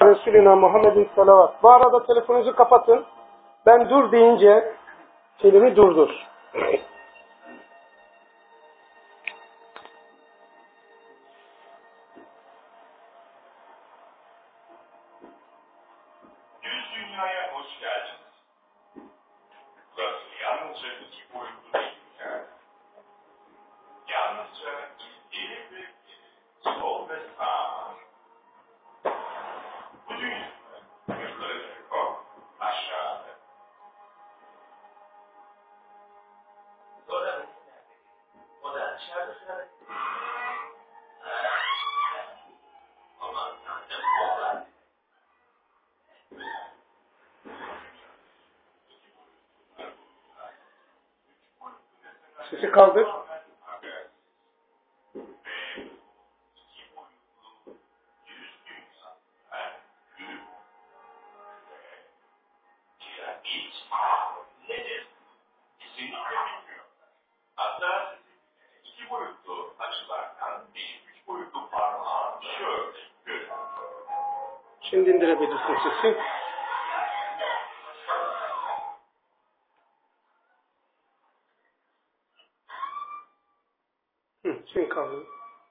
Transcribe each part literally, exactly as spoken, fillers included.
Resulina Muhammedin salavat. Bu arada telefonunuzu kapatın. Ben dur deyince filmi durdur. Düz dünyaya hoş geldiniz. Burası yalnızca iki boyutlu değil. Yalnızca ileri ve geri, sol ve sağ. Bu dünya yukarı yukarı, aşağıda. Sonra o da aşağıda sonra. Ama tanrım o da. Sesi kaldır. Hatta iki boyutlu açılardan bir üç boyutlu parmağı şöyle görüyor. Şimdi indirebilirsin sesi. Hı, şimdi kaldır.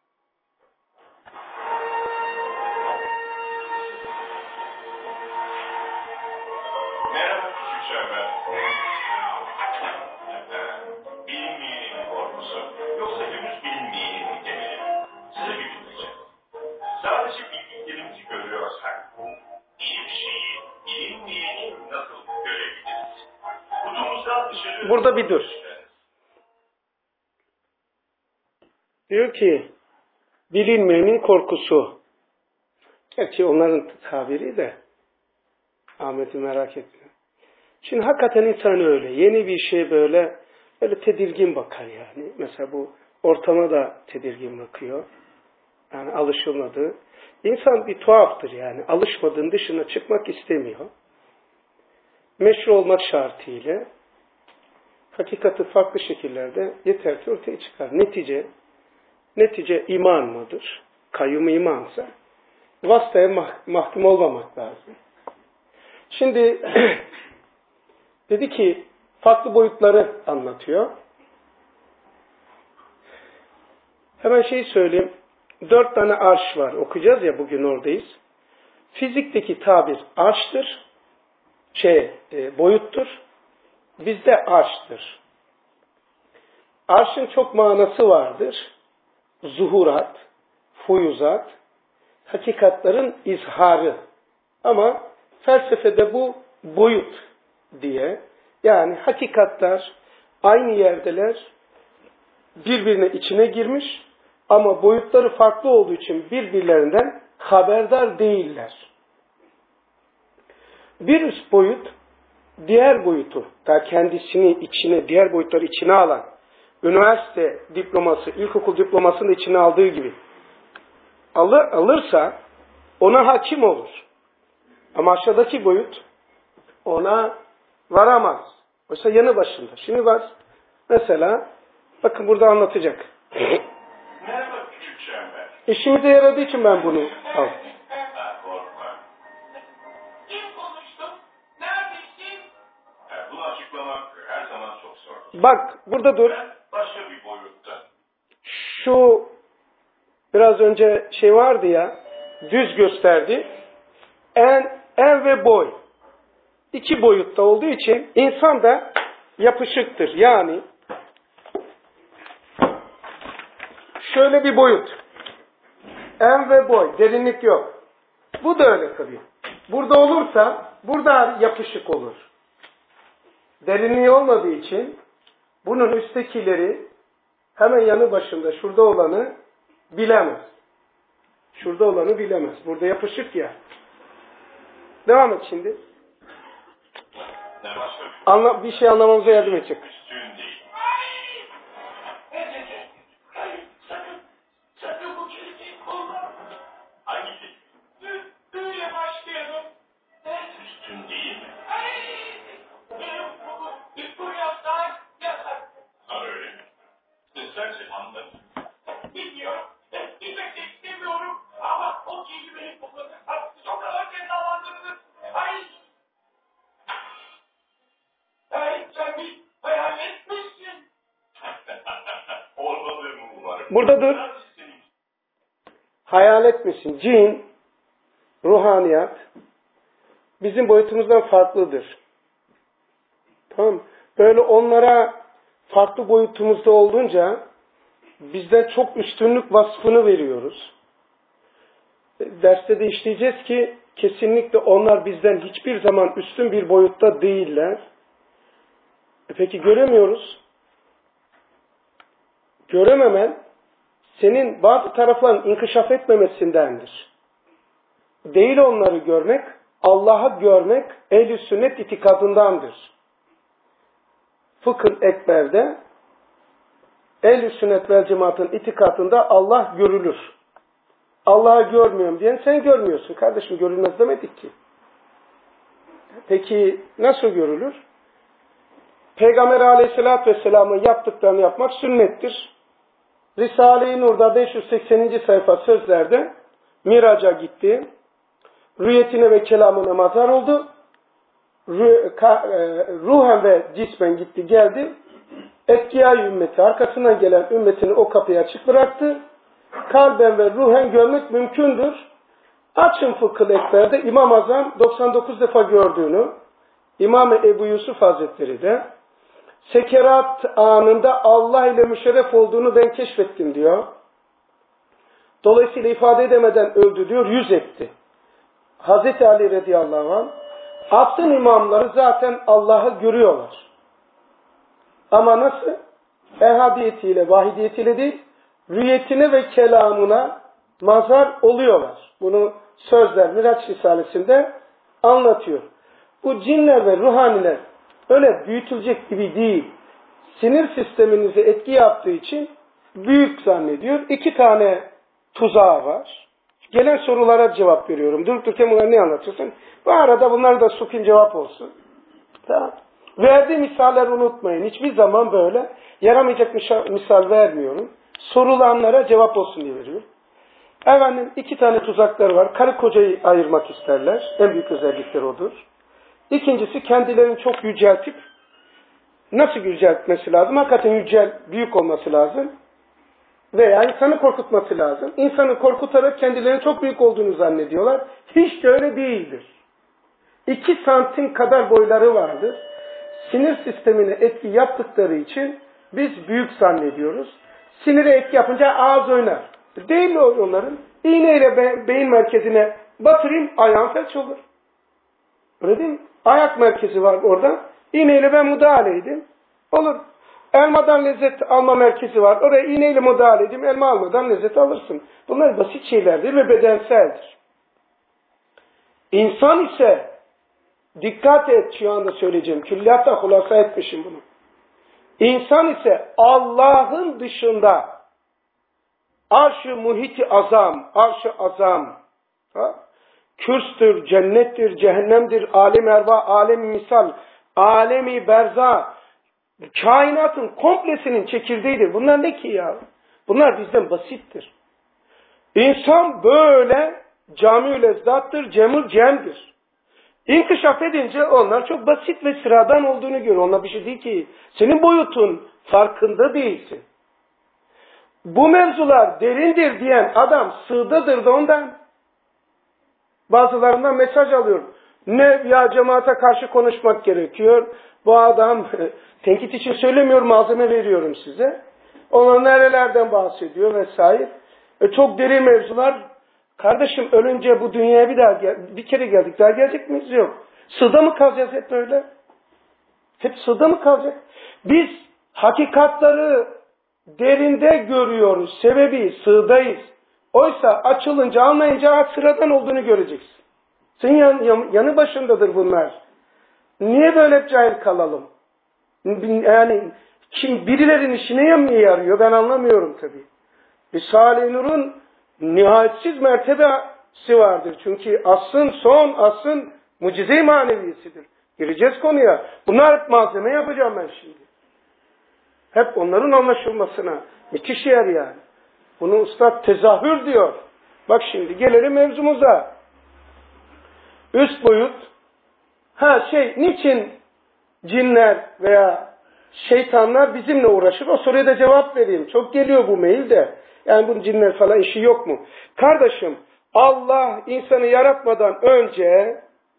Merhaba küçük şerbet. Bilinmeyenin korkusu, yoksa henüz bilinmeyenin mi demelim? Size bir bilmeyeceğim. Sadece bildiklerimizi görüyorsak, iyi bir şeyi bilinmeyeni nasıl görebiliriz? Kutumuzdan dışarı... Burada bir dur. Diyor ki, bilinmeyenin korkusu. Gerçi onların tabiri de, Ahmet'i merak etmiyor. Şimdi hakikaten insan öyle. Yeni bir şey böyle, böyle tedirgin bakar yani. Mesela bu ortama da tedirgin bakıyor. Yani alışılmadığı. İnsan bir tuhaftır yani. Alışmadığın dışına çıkmak istemiyor. Meşru olmak şartıyla hakikati farklı şekillerde yeter ki ortaya çıkar. Netice, netice iman mıdır? Kayyum imansa vasıtaya mah- mahkum olmamak lazım. Şimdi dedi ki farklı boyutları anlatıyor. Hemen şeyi söyleyeyim. Dört tane arş var. Okuyacağız ya, bugün oradayız. Fizikteki tabir arştır. Şey, e, boyuttur. Bizde arştır. Arşın çok manası vardır. Zuhurat, fuyuzat, hakikatların izharı. Ama felsefede bu boyut diye. Yani hakikatler aynı yerdeler, birbirine içine girmiş ama boyutları farklı olduğu için birbirlerinden haberdar değiller. Bir üst boyut, diğer boyutu, da kendisini içine, diğer boyutları içine alan, üniversite diploması, ilkokul diplomasını da içine aldığı gibi alır, alırsa ona hakim olur. Ama aşağıdaki boyut ona varamaz. Oysa yanı başında. Şimdi bak, mesela bakın burada anlatacak. Merhaba küçük şerbet. İşimize yaradığı için ben bunu aldım. Ha, korkma. Kim konuştu? Neredesin? Ha, bunu açıklamak her zaman çok zor. Bak burada dur. Ben başka bir boyutta. Şu biraz önce şey vardı ya, düz gösterdi. En, en ve boy. İki boyutta olduğu için insan da yapışıktır. Yani şöyle bir boyut. En ve boy. Derinlik yok. Bu da öyle tabii. Burada olursa burada yapışık olur. Derinliği olmadığı için bunun üsttekileri hemen yanı başında şurada olanı bilemez. Şurada olanı bilemez. Burada yapışık ya. Devam et şimdi. Ne başka bir Anla, bir şey anlamamıza yardım edecek. üstün değil. Sakın, sakın bu kelimeyi kullanma. Hangi kelime? Böyle başlayalım. Üstün değil mi? Benim bunu bu yapsak yasak. Ha öyle mi? Sence anladın. Bilmiyorum. Bilmek istemiyorum. Ama o kelimeyi kullanırsak o kadar fena Burada dur. Hayal etmesin. Cin, ruhaniyat bizim boyutumuzdan farklıdır. Tamam. Böyle onlara farklı boyutumuzda olduğunca bizden çok üstünlük vasfını veriyoruz. Derste de işleyeceğiz ki kesinlikle onlar bizden hiçbir zaman üstün bir boyutta değiller. E peki göremiyoruz. Görememen senin bazı tarafların inkişaf etmemesindendir. Değil onları görmek, Allah'ı görmek ehl-i sünnet itikadındandır. Fıkıh ekberde ehl-i sünnet vel cemaatın itikadında Allah görülür. Allah'ı görmüyorum diyen sen görmüyorsun. Kardeşim görülmez demedik ki. Peki nasıl görülür? Peygamber aleyhissalatü vesselamın yaptıklarını yapmak sünnettir. Risale-i Nur'da beş yüz sekseninci sayfa sözlerde Miraç'a gitti. Rüyetine ve kelamına mazhar oldu. Ruhen ve cismen gitti geldi. Etkiyâ ümmeti arkasından gelen ümmetini o kapıyı açık bıraktı. Kalben ve ruhen görmek mümkündür. Açın fıkıh ekberde İmam Azam doksan dokuz defa gördüğünü, İmam Ebu Yusuf Hazretleri de sekerat anında Allah ile müşerref olduğunu ben keşfettim diyor. Dolayısıyla ifade edemeden öldü diyor, yüz etti. Hazreti Ali radıyallahu anh, asıl imamları zaten Allah'ı görüyorlar. Ama nasıl? Ehadiyetiyle, vahidiyetiyle değil, rüyetine ve kelamına mazhar oluyorlar. Bunu Sözler Miraç Risalesi'nde anlatıyor. Bu cinler ve ruhaniler öyle büyütülecek gibi değil. Sinir sisteminize etki yaptığı için büyük zannediyor. İki tane tuzağı var. Gelen sorulara cevap veriyorum. Durup dururken bunları ne anlatıyorsun? Bu arada bunlar da sokayım cevap olsun. Tamam. Verdiğim misalleri unutmayın. Hiçbir zaman böyle yaramayacak misal vermiyorum. Sorulanlara cevap olsun diye veriyorum. Efendim iki tane tuzakları var. Karı kocayı ayırmak isterler. En büyük özellikleri odur. İkincisi kendilerini çok yüceltip nasıl yüceltmesi lazım? Hakikaten yücel, büyük olması lazım. Veya insanı korkutması lazım. İnsanı korkutarak kendilerinin çok büyük olduğunu zannediyorlar. Hiç de öyle değildir. İki santim kadar boyları vardır. Sinir sistemine etki yaptıkları için biz büyük zannediyoruz. Sinire etki yapınca ağız oynar. Değil mi onların? İğneyle be, beyin merkezine batırayım, ayağım felç olur. Öyle değil mi? Ayak merkezi var orada. İğneyle ben müdahale edeyim. Olur. Elmadan lezzet alma merkezi var. Oraya iğneyle müdahale edeyim. Elma almadan lezzet alırsın. Bunlar basit şeylerdir ve bedenseldir. İnsan ise dikkat et şu anda söyleyeceğim. Külliyatta hulasa etmişim bunu. İnsan ise Allah'ın dışında arş-ı muhit-i azam, arş-ı azam, ha? Kürstür, cennettir, cehennemdir, alem erva, alem misal, alemi berza, kainatın komplesinin çekirdeğidir. Bunlar ne ki ya? Bunlar bizden basittir. İnsan böyle cami-ül ezzattır, cemül cemdir. İnkişaf edince onlar çok basit ve sıradan olduğunu görüyor. Onlar bir şey değil ki. Senin boyutun farkında değilsin. Bu mevzular derindir diyen adam sığdadır da ondan. Bazılarından mesaj alıyorum. Ne ya cemaate karşı konuşmak gerekiyor. Bu adam tenkit için söylemiyor, malzeme veriyorum size. Onlar nerelerden bahsediyor vesaire. E çok derin mevzular. Kardeşim ölünce bu dünyaya bir daha gel, bir kere geldik. Daha gelecek miyiz? Yok. Sığda mı kalacağız hep böyle? Hep sığda mı kalacak? Biz hakikatları derinde görüyoruz. Sebebi sığdayız. Oysa açılınca, anlayınca sıradan olduğunu göreceksin. Senin yan, yan, yanı başındadır bunlar. Niye böyle cahil kalalım? Yani kim birilerinin işine mi yarıyor? Ben anlamıyorum tabii. Risale-i Nur'un nihayetsiz mertebesi vardır. Çünkü asrın son, asrın mucize-i maneviyesidir. Gireceğiz konuya. Bunlar hep malzeme yapacağım ben şimdi. Hep onların anlaşılmasına. Müthiş yer yani. Bunu Üstad tezahür diyor. Bak şimdi gelelim mevzumuza. Üst boyut. Ha şey, niçin cinler veya şeytanlar bizimle uğraşır. O soruya da cevap vereyim. Çok geliyor bu mail de. Yani bunun cinler falan işi yok mu? Kardeşim, Allah insanı yaratmadan önce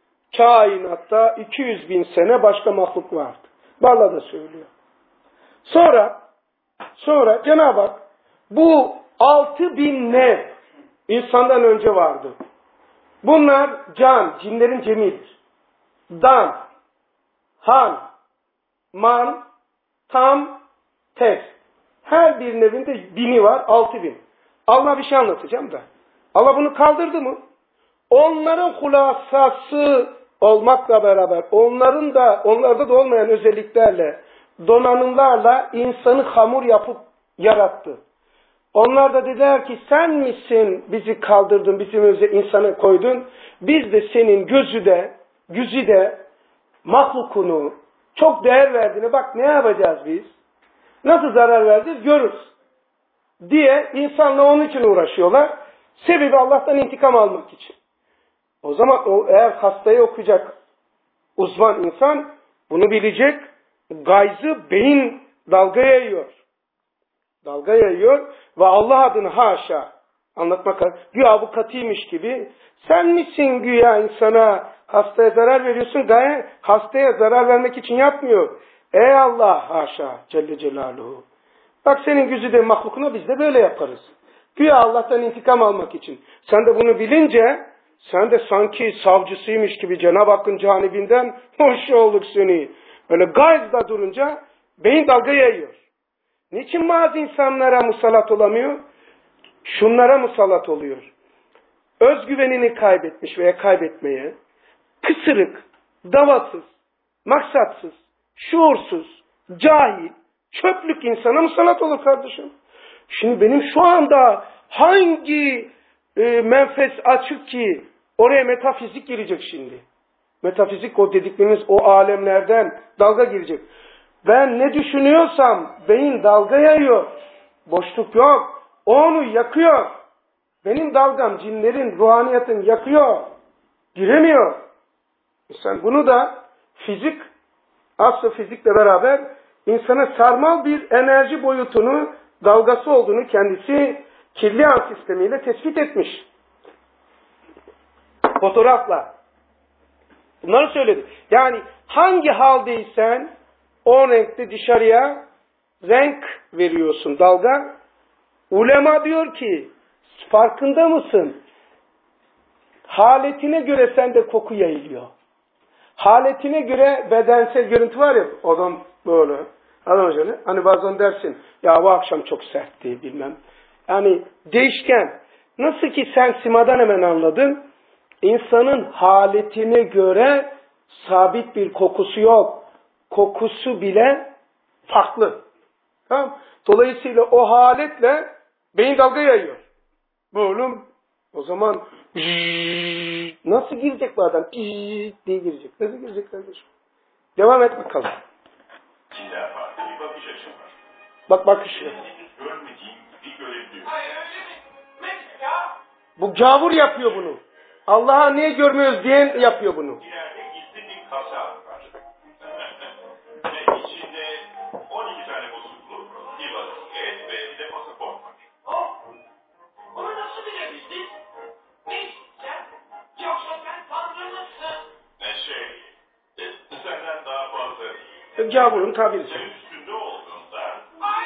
kainatta iki yüz bin sene başka mahluk vardı. Vallahi da söylüyor. Sonra sonra Cenab-ı Hak bu altı bin ne insandan önce vardı. Bunlar can, cinlerin cemidir. Dan, han, man, tam, tes. Her bir evinde bini var, altı bin. Allah bir şey anlatacağım da. Allah bunu kaldırdı mı? Onların hulasası olmakla beraber, onların da, onlarda da olmayan özelliklerle, donanımlarla insanı hamur yapıp yarattı. Onlar da dediler ki sen misin bizi kaldırdın, bizim önümüze insanı koydun. Biz de senin gözü de, güzü de, mahlukunu çok değer verdiğine bak ne yapacağız biz? Nasıl zarar vereceğiz görürüz. Diye insanla onun için uğraşıyorlar. Sebebi Allah'tan intikam almak için. O zaman o eğer hastayı okuyacak uzman insan bunu bilecek. Gayzı beyin dalga yayıyor. Dalga yayıyor ve Allah adını haşa anlatmak güya bu katıymış gibi sen misin güya insana hastaya zarar veriyorsun gaye hastaya zarar vermek için yapmıyor. Ey Allah haşa Celle Celaluhu. Bak senin güzide mahlukuna biz de böyle yaparız. Güya Allah'tan intikam almak için. Sen de bunu bilince sen de sanki savcısıymış gibi Cenab-ı Hakk'ın canibinden hoş olduk seni. Böyle gayzda durunca beyin dalga yayıyor. Niçin bazı insanlara musallat olamıyor? Şunlara musallat oluyor. Özgüvenini kaybetmiş veya kaybetmeye, kısırık, davasız, maksatsız, şuursuz, cahil, çöplük insana musallat olur kardeşim. Şimdi benim şu anda hangi e, menfez açık ki oraya metafizik girecek şimdi. Metafizik o dedikleriniz o alemlerden dalga girecek. Ben ne düşünüyorsam beyin dalga yayıyor. Boşluk yok. O onu yakıyor. Benim dalgam cinlerin, ruhaniyatın yakıyor. Giremiyor. E sen bunu da fizik, astrofizikle beraber insana sarmal bir enerji boyutunu, dalgası olduğunu kendisi Kirlian sistemiyle tespit etmiş. Fotoğrafla. Bunları söyledi. Yani hangi haldeysen o renkte dışarıya renk veriyorsun dalga. Ulema diyor ki farkında mısın? Haletine göre sende koku yayılıyor. Haletine göre bedensel görüntü var ya adam böyle. Adam şöyle hani bazen dersin ya bu akşam çok sertti bilmem. Yani değişken. Nasıl ki sen simadan hemen anladın. İnsanın haletine göre sabit bir kokusu yok. Kokusu bile farklı. Tamam. Dolayısıyla o haletle beyin dalga yayıyor. Böyle o zaman nasıl girecek bu adam? diye girecek. Nasıl girecek kardeşim? Devam et bakalım. Cinler farklı bir bakış açı var. Bak bakışı. Görmediğim bir görebiliyor. Hayır öyle mi? Mesela Bu gavur yapıyor bunu. Allah'a niye görmüyoruz diyen yapıyor bunu. İleride gizli bir kasa var. Ve içinde on iki tane bozukluk, bir vaziyet ve bir de pasaport var. oh, bunu nasıl bilebildin? Neysin sen? Yoksa sen Tanrı mısın? Ne şey, e, senden daha fazla değil. Gavurun tabiri. Sen üstünde olduğunda, Ay!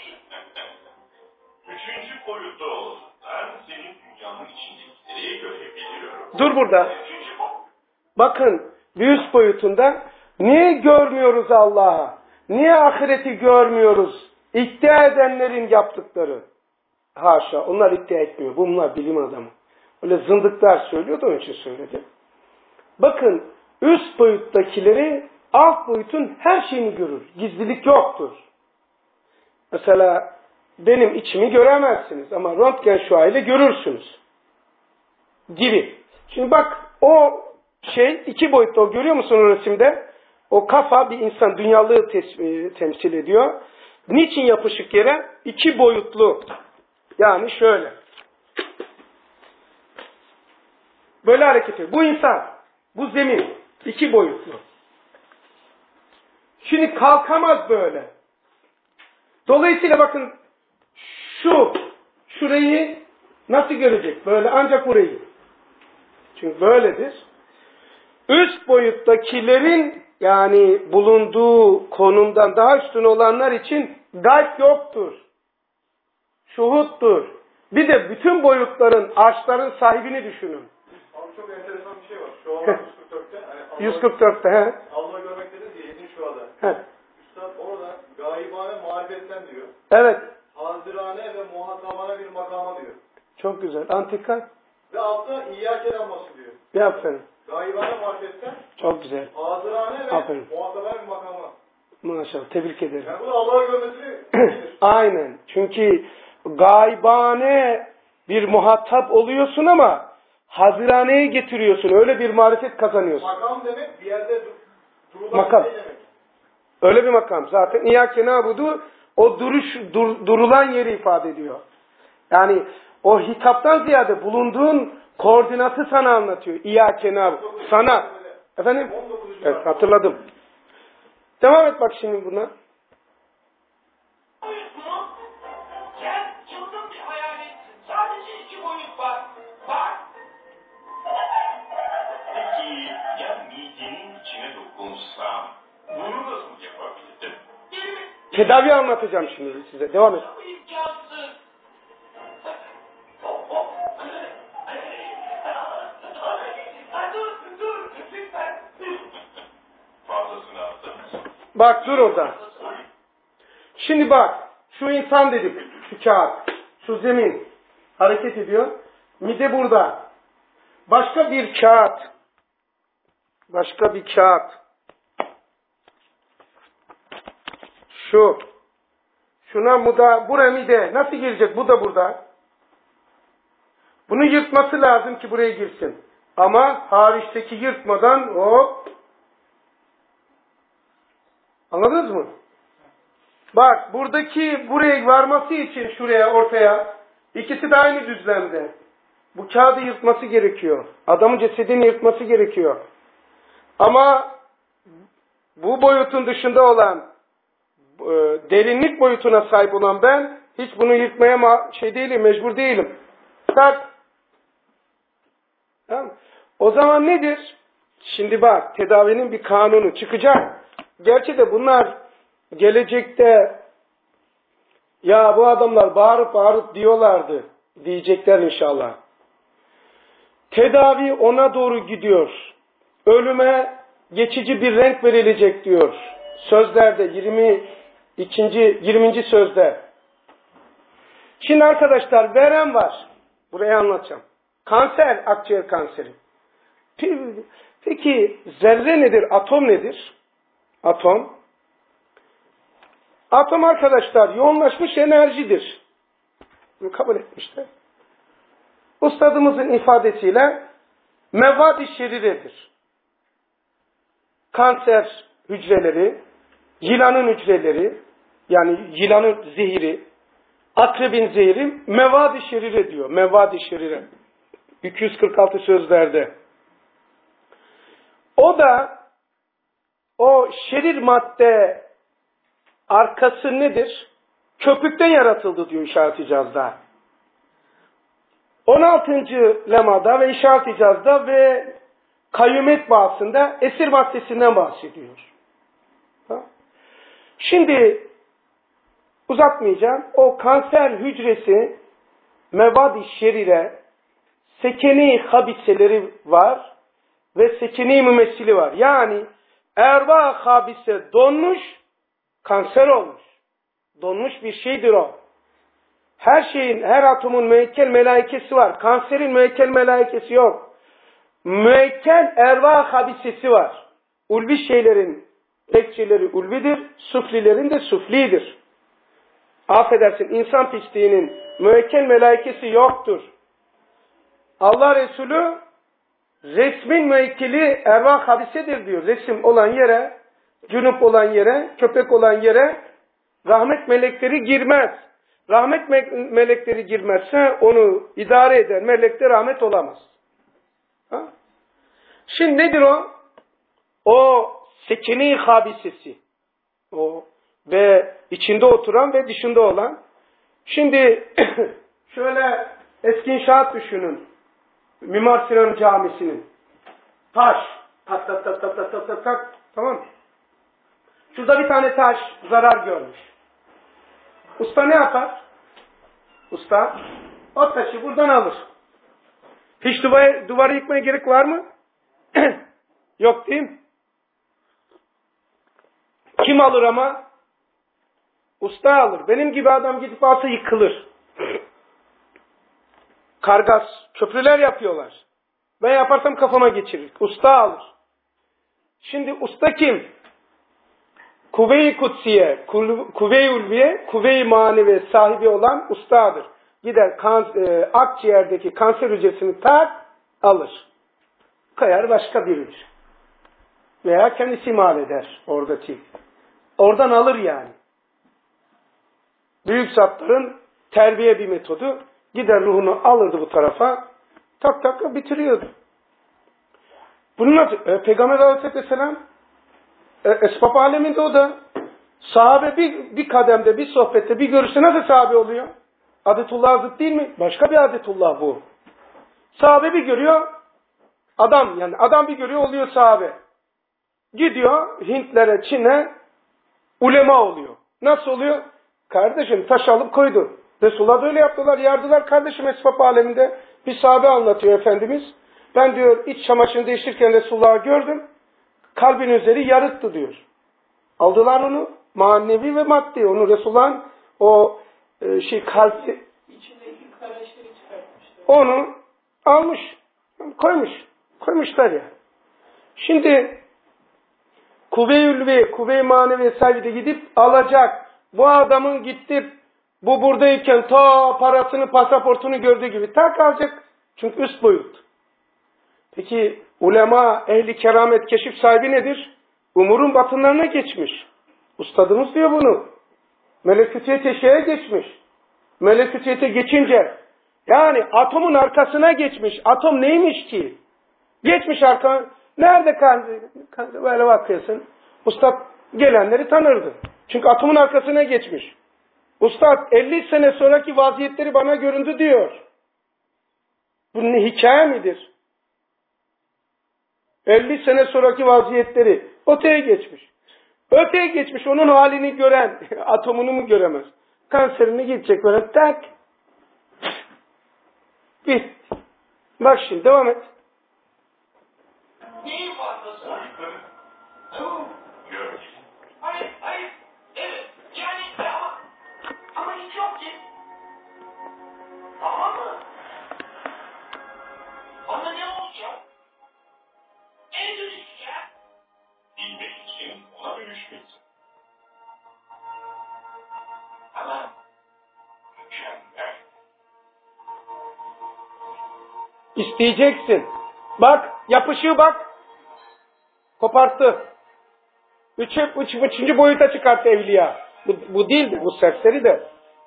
üçüncü boyutta olduğundan senin dünyanın içindekileri görebiliyorum. Dur burada. Üçüncü boyut. Bakın bir üst boyutunda niye görmüyoruz Allah'a? Niye ahireti görmüyoruz? İddia edenlerin yaptıkları. Haşa onlar iddia etmiyor. Bunlar bilim adamı. Öyle zındıklar söylüyor da onun için söyledi. Bakın üst boyuttakileri alt boyutun her şeyini görür. Gizlilik yoktur. Mesela benim içimi göremezsiniz ama röntgen şuayla görürsünüz. Gibi. Şimdi bak o şey iki boyutta o görüyor musun o resimde? O kafa bir insan dünyalığı tes- temsil ediyor. Niçin yapışık yere? İki boyutlu. Yani şöyle. Böyle hareket ediyor. Bu insan. Bu zemin. İki boyutlu. Şimdi kalkamaz böyle. Dolayısıyla bakın şu, şurayı nasıl görecek? Böyle ancak burayı. Çünkü böyledir. Üst boyuttakilerin yani bulunduğu konumdan daha üstün olanlar için gayb yoktur. Şuhuttur. Bir de bütün boyutların, arşların sahibini düşünün. Abi çok enteresan bir şey var. Şu anda yüz kırk dörtte. Hani yüz kırk dörtte he. Allah'ı görmek dediniz ya yedinci şu anda. He. Üstad orada gaibane marifetten diyor. Evet. Hazirane ve muhatabane bir makama diyor. Çok güzel. Antika. Ve altta İyyâke'den bahsediyor. Bir aferin. Gaibane marifetten. Çok güzel. Hazirane ve Aferin. muhatabane bir makama. Maşallah. Tebrik ederim. Yani bu da Allah'ı görmesini bilir. Aynen. Çünkü gaybane bir muhatap oluyorsun ama haziraneye getiriyorsun. Öyle bir marifet kazanıyorsun. Makam demek bir yerde dur durulan Makam. şey demek. Öyle bir makam. Zaten İyyâke na'budu o duruş, dur, durulan yeri ifade ediyor. Yani o hitaptan ziyade bulunduğun koordinatı sana anlatıyor. İyyâke na'budu. Sana. Efendim? Evet, hatırladım. Devam et bak şimdi buna. Boyut mu? Sen çılgın bir hayaletsin. Sadece iki boyut var. Bak. Peki ya midenin içine dokunsam bunu nasıl yapabilirdim? Benim Tedavi anlatacağım şimdi size. Devam et. çok imkansız. Dur, dur, lütfen. Fazlasını attınız. Bak dur orada. Şimdi bak. Şu insan dedik. Şu kağıt. Şu zemin. Hareket ediyor. Mide burada. Başka bir kağıt. Başka bir kağıt. Şu. Şuna bu da, buraya mide. Nasıl girecek? Bu da burada. Bunu yırtması lazım ki buraya girsin. Ama hariçteki yırtmadan hop. Anladınız mı? Bak buradaki buraya varması için şuraya ortaya ikisi de aynı düzlemde. Bu kağıdı yırtması gerekiyor. Adamın cesedini yırtması gerekiyor. Ama bu boyutun dışında olan e, derinlik boyutuna sahip olan ben hiç bunu yırtmaya ma- şey değilim, mecbur değilim. Tak. Tamam. O zaman nedir? Şimdi bak tedavinin bir kanunu çıkacak. Gerçi de bunlar gelecekte ya bu adamlar bağırıp bağırıp diyorlardı diyecekler inşallah. Tedavi ona doğru gidiyor. Ölüme geçici bir renk verilecek diyor. Sözlerde yirmi ikinci yirminci sözde. Şimdi arkadaşlar verem var. Burayı anlatacağım. Kanser, akciğer kanseri. Peki zerre nedir? Atom nedir? Atom. Atom arkadaşlar yoğunlaşmış enerjidir. Bunu kabul etmişler. Ustadımızın ifadesiyle mevad-i şeriredir. Kanser hücreleri, yılanın hücreleri, yani yılanın zehiri, akrebin zehri mevad-i şerire diyor. Mevad-i şerire. iki yüz kırk altı sözlerde. O da o şerir madde arkası nedir? Köpükten yaratıldı diyor İşaret İcaz'da. on altıncı lemada ve İşaret İcaz'da ve kayyumet bahsinde esir maddesinden bahsediyor. Ha? Şimdi uzatmayacağım. O kanser hücresi mevad-i şerire sekeni habiseleri var ve sekeni mümessili var. Yani erva habise donmuş, kanser olmuş. Donmuş bir şeydir o. Her şeyin, her atomun müekkel melaikesi var. Kanserin müekkel melaikesi yok. Müekkel erva habisesi var. Ulvi şeylerin tekçeleri ulvidir, suflilerin de suflidir. Affedersin, insan pisliğinin müekkel melaikesi yoktur. Allah Resulü resmin müekkeli erva habisedir diyor. Resim olan yere, cünüp olan yere, köpek olan yere rahmet melekleri girmez. Rahmet me- melekleri girmezse onu idare eden melekte rahmet olamaz. Ha? Şimdi nedir o? O sekeni habisesi. O ve içinde oturan ve dışında olan. Şimdi şöyle eski inşaat düşünün. Mimar Sinan Camisi'nin. Taş. Tak tak tak tak tak tak tak tak. Tamam mı? Şurada bir tane taş zarar görmüş. Usta ne yapar? Usta o taşı buradan alır. Hiç duvarı, duvarı yıkmaya gerek var mı? Yok değil mi? Kim alır ama? Usta alır. Benim gibi adam gidip alsa yıkılır. Kargas, köprüler yapıyorlar. Ben yaparsam kafama geçirir. Usta alır. Şimdi usta kim? Kuvve-i kutsiye, kuvve-i ulviye, kuvve-i manevi sahibi olan ustadır. Gider kan, e, akciğerdeki kanser hücresini tak, alır. Kayar başka biridir. Veya kendisi imal eder oradaki. Oradan alır yani. Büyük zatların terbiye bir metodu. Gider ruhunu alırdı bu tarafa. Tak tak bitiriyordu. Bunun adı, e, Peygamber Aleyhisselam e, esbab aleminde o da sahabe bir, bir kademde, bir sohbette, bir görüşte nasıl sahabe oluyor? Adetullah zıt değil mi? Başka bir adetullah bu. Sahabe bir görüyor, adam yani adam bir görüyor oluyor sahabe. Gidiyor Hintlere, Çin'e ulema oluyor. Nasıl oluyor? Kardeşim taş alıp koydu. Resulullah böyle yaptılar, yardılar kardeşim esbab aleminde. Bir sahabe anlatıyor Efendimiz. Ben diyor iç çamaşırını değiştirirken Resulullah'ı gördüm. Kalbin üzeri yarıktı diyor. Aldılar onu manevi ve maddi. Onu Resulullah'ın o e, şey kalbi İçindeki kardeşleri çıkartmışlar. onu almış. Koymuş. Koymuşlar ya. Şimdi kuvve-i ulvi, kuvve-i manevi sahibi de gidip alacak. Bu adamın gidip bu buradayken ta parasını, pasaportunu gördüğü gibi tak alacak. Çünkü üst boyut. Peki ulema, ehli keramet, keşif sahibi nedir? Umurun batınlarına geçmiş. Ustadımız diyor bunu. Melekütiyete şeye geçmiş. Melekütiyete geçince yani atomun arkasına geçmiş. Atom neymiş ki? Geçmiş arka. Nerede kandı? Böyle bakıyorsun. Ustad gelenleri tanırdı. Çünkü atomun arkasına geçmiş. Ustad elli sene sonraki vaziyetleri bana göründü diyor. Bu ne hikaye midir? elli sene sonraki vaziyetleri öteye geçmiş. Öteye geçmiş onun halini gören atomunu mu göremez? Kanserini gidecek böyle tak. Bit. Bak şimdi devam et. Neyin fazlası? Boyutları Tuh. görmek. Hayır, hayır. Evet. Yani ama, ama hiç yok ki. Ama mı? Ama ne olacak? En dönüşeceğim. Bilmek için ona dönüşmelisin. Ama Mükemmel. İsteyeceksin. Bak yapışığı bak. Koparttı. Üç, üç, üçüncü boyuta çıkarttı evliya. Bu, bu değil de bu serseri de.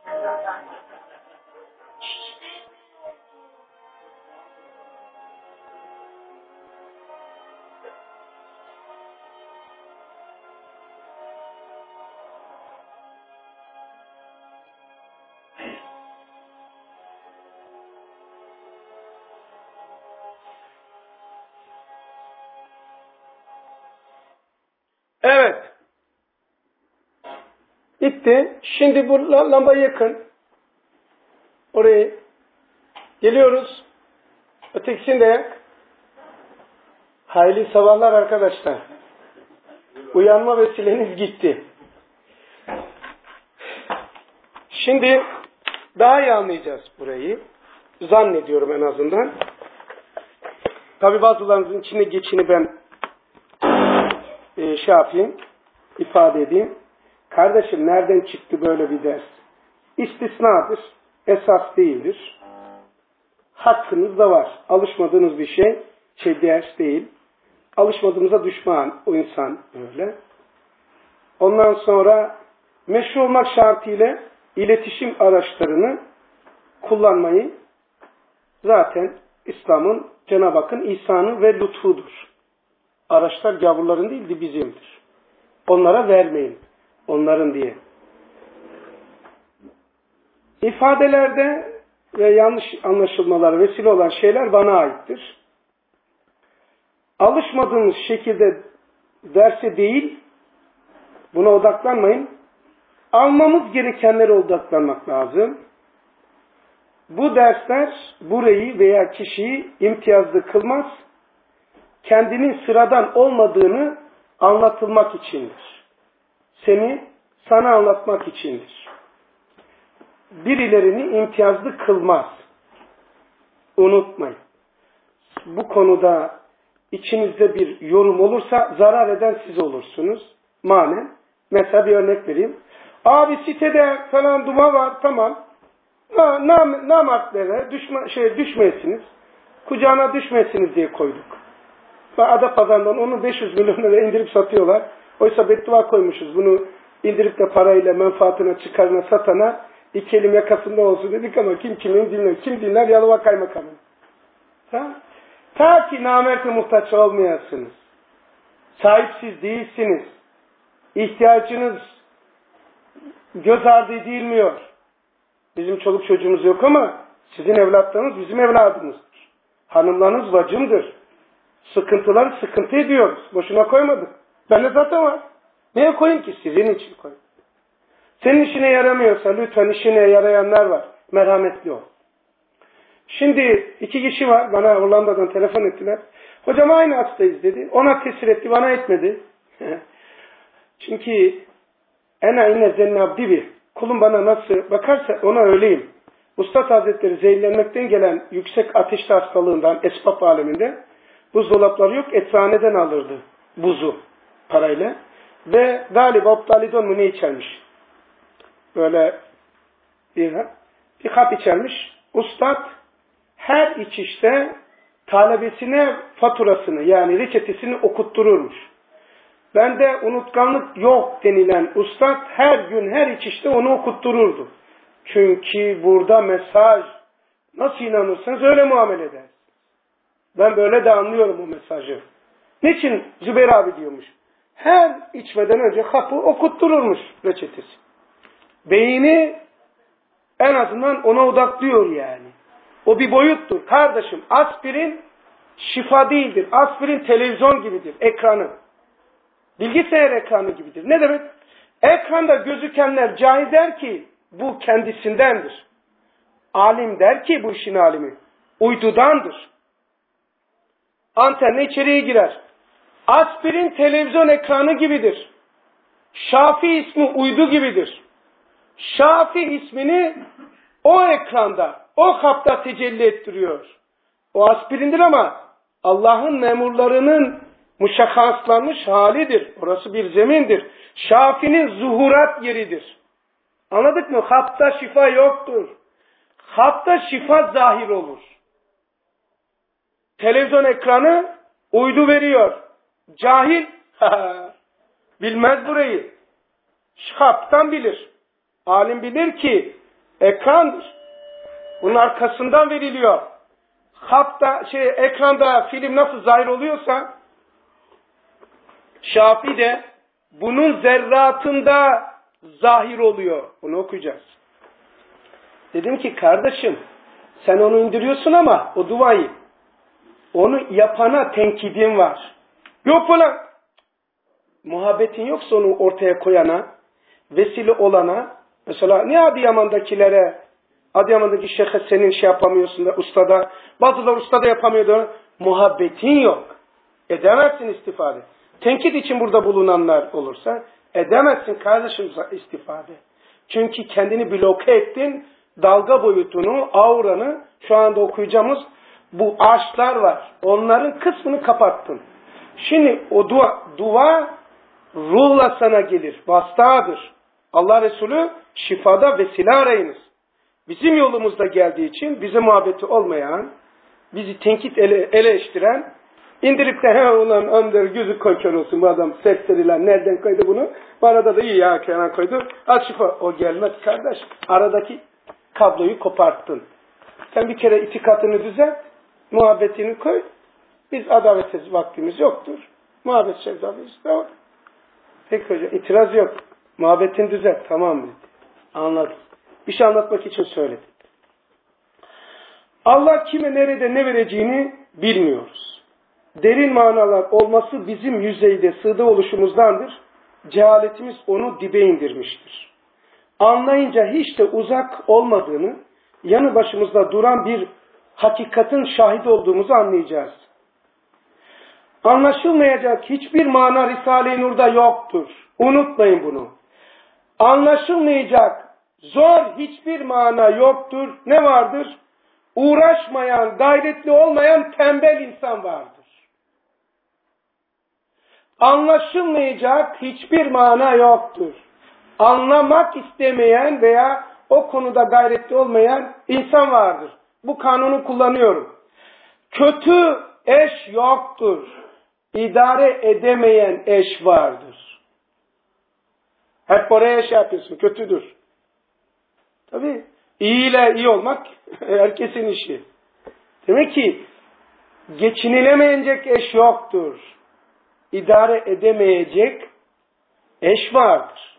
Evet. Bitti. Şimdi bu lambayı yakın. Orayı. Geliyoruz. Ötekisini de yak. Hayırlı sabahlar arkadaşlar. Uyanma vesileniz gitti. Şimdi daha iyi anlayacağız burayı. Zannediyorum en azından. Tabi bazılarınızın içine geçini ben e, şey yapayım, ifade edeyim. Kardeşim nereden çıktı böyle bir ders? İstisnadır. Esas değildir. Hakkınız da var. Alışmadığınız bir şey, şey ders değil. Alışmadığımıza düşman o insan öyle. Ondan sonra meşru olmak şartıyla iletişim araçlarını kullanmayı zaten İslam'ın Cenab-ı Hakk'ın ihsanı ve lütfudur. Araçlar gavurların değil de bizimdir. Onlara vermeyin. onların diye. İfadelerde ve yanlış anlaşılmalar vesile olan şeyler bana aittir. Alışmadığınız şekilde derse değil, buna odaklanmayın. Almamız gerekenlere odaklanmak lazım. Bu dersler burayı veya kişiyi imtiyazlı kılmaz, kendinin sıradan olmadığını anlatılmak içindir. Seni sana anlatmak içindir. Birilerini imtiyazlı kılmaz. Unutmayın. Bu konuda içinizde bir yorum olursa zarar eden siz olursunuz. Manen. Mesela bir örnek vereyim. Abi sitede falan duma var, tamam. Na, nam, namartlere düşme, şey, düşmeyesiniz. Kucağına düşmeyesiniz diye koyduk. Ve Adapazarı'ndan onu beş yüz milyon lira indirip satıyorlar. Oysa beddua koymuşuz. Bunu indirip de parayla, menfaatine, çıkarına, satana iki elim yakasında olsun dedik ama kim kimin dinler? Kim dinler? Yalova kaymakamı. Ta, ta ki namert-i muhtaç olmayasınız. Sahipsiz değilsiniz. İhtiyacınız göz ardı edilmiyor. Bizim çoluk çocuğumuz yok ama sizin evlatlarınız bizim evladımızdır. Hanımlarınız bacımdır. Sıkıntıları sıkıntı ediyoruz. Boşuna koymadık. Bende zaten var. Neye koyayım ki? Sizin için koyayım. Senin işine yaramıyorsa lütfen işine yarayanlar var. Merhametli ol. Şimdi iki kişi var. Bana Hollanda'dan telefon ettiler. Hocam aynı hastayız dedi. Ona tesir etti, bana etmedi. Çünkü ena inne zennabdi bir. Kulum bana nasıl bakarsa ona öyleyim. Üstad Hazretleri zehirlenmekten gelen yüksek ateşli hastalığından esbab aleminde buzdolapları yok, eczaneden alırdı buzu parayla. Ve galiba optalidon mu ne içermiş? Böyle bir, bir kap içermiş. Üstad her içişte talebesine faturasını yani reçetesini okuttururmuş. Bende unutkanlık yok denilen üstad her gün her içişte onu okuttururdu. Çünkü burada mesaj nasıl inanırsanız öyle muamele eder. Ben böyle de anlıyorum o mesajı. Niçin Zübeyir abi diyormuş? Her içmeden önce hapı okuttururmuş reçetesi. Beyni en azından ona odaklıyor yani. O bir boyuttur. Kardeşim aspirin şifa değildir. Aspirin televizyon gibidir. Ekranı. Bilgisayar ekranı gibidir. Ne demek? Ekranda gözükenler cahil der ki bu kendisindendir. Alim der ki bu işin alimi uydudandır. Antenle içeriye girer. Aspirin televizyon ekranı gibidir. Şafi ismi uydu gibidir. Şafi ismini o ekranda, o kapta tecelli ettiriyor. O aspirindir ama Allah'ın memurlarının muşakaslanmış halidir. Orası bir zemindir. Şafi'nin zuhurat yeridir. Anladık mı? Hapta şifa yoktur. Hapta şifa zahir olur. Televizyon ekranı uydu veriyor. Cahil bilmez burayı. Haptan bilir. Alim bilir ki ekrandır. Bunun arkasından veriliyor. Hapta, şey, ekranda film nasıl zahir oluyorsa Şafii de bunun zerratında zahir oluyor. Bunu okuyacağız. Dedim ki kardeşim sen onu indiriyorsun ama o duayı onu yapana tenkidin var. Yok ulan. Muhabbetin yoksa onu ortaya koyana, vesile olana, mesela ne Adıyaman'dakilere, Adıyaman'daki şeyhe senin şey yapamıyorsun da ustada, bazıları ustada yapamıyordu. Muhabbetin yok. Edemezsin istifade. Tenkit için burada bulunanlar olursa edemezsin kardeşim istifade. Çünkü kendini bloke ettin, dalga boyutunu, auranı, şu anda okuyacağımız bu ağaçlar var. Onların kısmını kapattın. Şimdi o dua, dua ruhla sana gelir. Vasıtadır. Allah Resulü şifada vesile arayınız. Bizim yolumuzda geldiği için bize muhabbeti olmayan, bizi tenkit ele, eleştiren, indirip de he ulan önder gözü koykör olsun bu adam serseriler nereden koydu bunu? Bu arada da iyi ya kenan koydu. Al şifa. O gelmez kardeş. Aradaki kabloyu koparttın. Sen bir kere itikatını düzelt, muhabbetini koy. Biz adavetsiz vaktimiz yoktur. Muhabbet sevdalıyız. Doğru. Peki hocam itiraz yok. Muhabbetini düzelt. Tamam dedi. Anladım. Bir şey anlatmak için söyledi. Allah kime nerede ne vereceğini bilmiyoruz. Derin manalar olması bizim yüzeyde sığdı oluşumuzdandır. Cehaletimiz onu dibe indirmiştir. Anlayınca hiç de uzak olmadığını, yanı başımızda duran bir hakikatin şahit olduğumuzu anlayacağız. Anlaşılmayacak hiçbir mana Risale-i Nur'da yoktur. Unutmayın bunu. Anlaşılmayacak zor hiçbir mana yoktur. Ne vardır? Uğraşmayan, gayretli olmayan tembel insan vardır. Anlaşılmayacak hiçbir mana yoktur. Anlamak istemeyen veya o konuda gayretli olmayan insan vardır. Bu kanunu kullanıyorum. Kötü eş yoktur. İdare edemeyen eş vardır. Hep oraya şey yapıyorsun, kötüdür. Tabii iyi ile iyi olmak herkesin işi. Demek ki geçinilemeyecek eş yoktur. İdare edemeyecek eş vardır.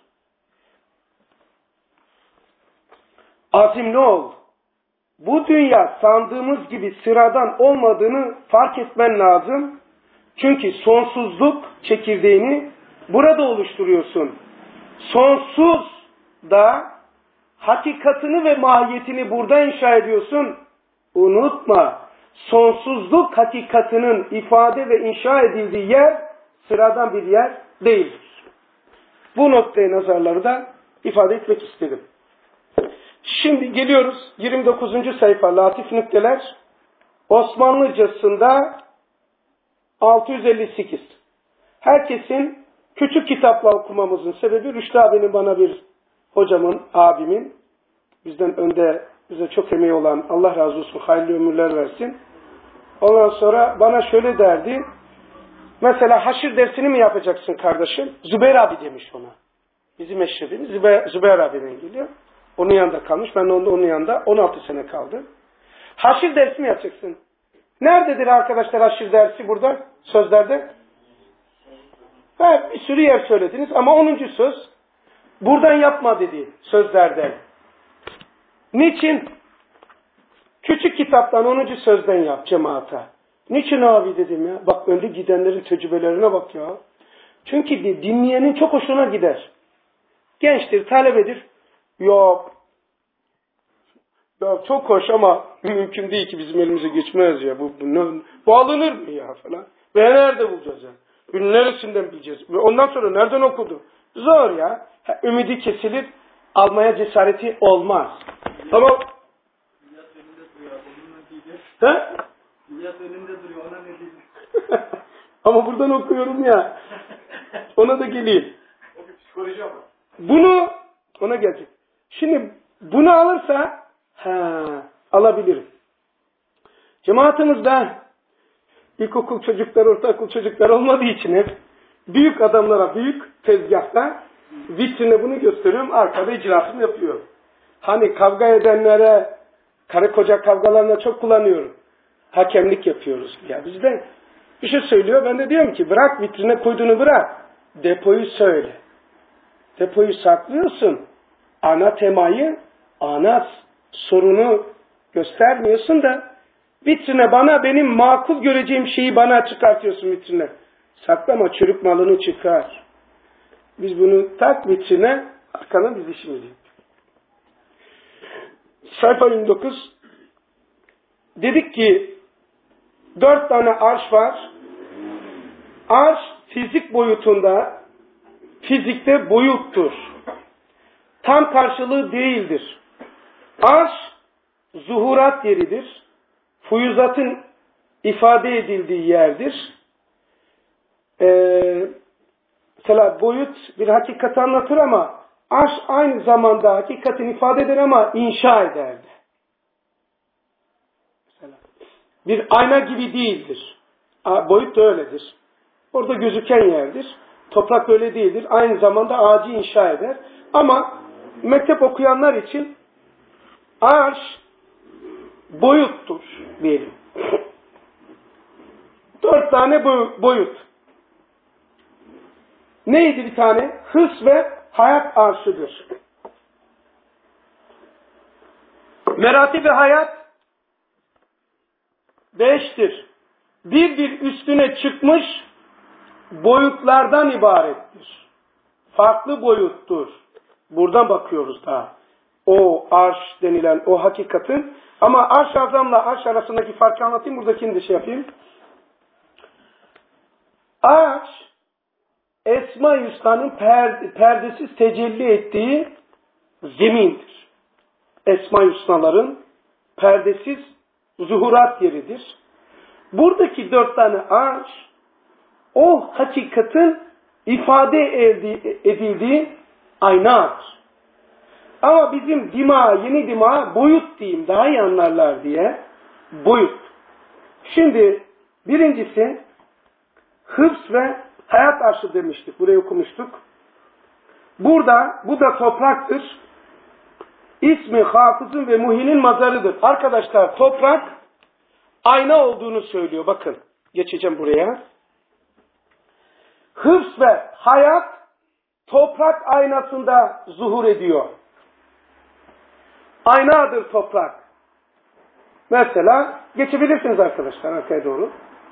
Azimli ol. Bu dünya sandığımız gibi sıradan olmadığını fark etmen lazım. Çünkü sonsuzluk çekirdeğini burada oluşturuyorsun. Sonsuz da hakikatini ve mahiyetini burada inşa ediyorsun. Unutma, sonsuzluk hakikatinin ifade ve inşa edildiği yer sıradan bir yer değildir. Bu noktayı nazarlarda ifade etmek istedim. Şimdi geliyoruz yirmi dokuzuncu sayfa Latif Nükteler. Osmanlıcasında altı yüz elli sekiz. Herkesin küçük kitapla okumamızın sebebi Rüştü abinin bana bir hocamın, abimin, bizden önde bize çok emeği olan, Allah razı olsun, hayırlı ömürler versin. Ondan sonra bana şöyle derdi, mesela haşir dersini mi yapacaksın kardeşim? Zübeyir abi demiş ona. Bizim eşrefimiz Zübeyir, Zübeyir abiden geliyor. Onun yanında kalmış, ben de onun yanında on altı sene kaldım. Haşir dersi mi yapacaksın? Nerededir arkadaşlar haşir dersi burada? Sözlerde? Evet, bir sürü yer söylediniz ama onuncu söz buradan yapma dedi sözlerde. Niçin? Küçük kitaptan onuncu sözden yap cemaata. Niçin abi dedim ya. Bak önde gidenlerin tecrübelerine bak ya. Çünkü dinleyenin çok hoşuna gider. Gençtir, talebedir. Yok. Ya çok hoş ama mümkün değil ki bizim elimize geçmez ya. Bu, bu, bu alınır mı ya falan. Ve nerede bulacağız ya? Bunu neresinden bileceğiz? Ve ondan sonra nereden okudu? Zor ya. Ha, ümidi kesilir, almaya cesareti olmaz. Ama İlyas önünde duruyor, onunla diyecek. he? İlyas önünde duruyor, ona ne diyecek? Ama buradan okuyorum ya. Ona da geleyim. O bir psikoloji ama. Bunu, ona gelecek. Şimdi bunu alırsa, ha, alabilirim. Cemaatimizde ilkokul çocuklar, ortaokul çocuklar olmadığı için hep büyük adamlara, büyük tezgahta vitrine bunu gösteriyorum, arkada icraatımı yapıyorum. Hani kavga edenlere, karı koca kavgalarına çok kullanıyorum. Hakemlik yapıyoruz. Ya bizde bir şey söylüyor, ben de diyorum ki bırak vitrine koyduğunu bırak, depoyu söyle. Depoyu saklıyorsun, ana temayı, ana sorunu göstermiyorsun da vitrine bana, benim makul göreceğim şeyi bana çıkartıyorsun vitrine. Saklama, çürük malını çıkar. Biz bunu tak vitrine, arkadan biz işimizi. Sayfa yirmi dokuz. Dedik ki dört tane arş var. Arş fizik boyutunda, fizikte boyuttur. Tam karşılığı değildir. Arş zuhurat yeridir. Fuyuzatın ifade edildiği yerdir. Ee, mesela boyut bir hakikati anlatır ama arş aynı zamanda hakikatin ifade eder ama inşa ederdi. Mesela bir ayna gibi değildir. Boyut da öyledir. Orada gözüken yerdir. Toprak öyle değildir. Aynı zamanda ağacı inşa eder. Ama mektep okuyanlar için arş boyuttur diyelim. Dört tane boyut. Neydi bir tane? Hıs ve hayat arşıdır. Meratibi hayat beştir. Bir bir üstüne çıkmış boyutlardan ibarettir. Farklı boyuttur. Buradan bakıyoruz daha. O arş denilen o hakikatin. Ama arş-ı azamla arş arasındaki farkı anlatayım. Buradakini de şey yapayım. Arş, Esma-i Hüsna'nın perde, perdesiz tecelli ettiği zemindir. Esma-i Hüsna'ların perdesiz zuhurat yeridir. Buradaki dört tane arş, o hakikatin ifade edildiği aynadır. Ama bizim dima, yeni dima boyut diyeyim, daha iyi anlarlar diye boyut. Şimdi birincisi hıfz ve hayat arşı demiştik. Burayı okumuştuk. Burada, bu da topraktır. İsmi hafızın ve muhinin mazarıdır. Arkadaşlar toprak ayna olduğunu söylüyor. Bakın geçeceğim buraya. Hıfz ve hayat toprak aynasında zuhur ediyor. Aynadır toprak. Mesela geçebilirsiniz arkadaşlar arkaya doğru.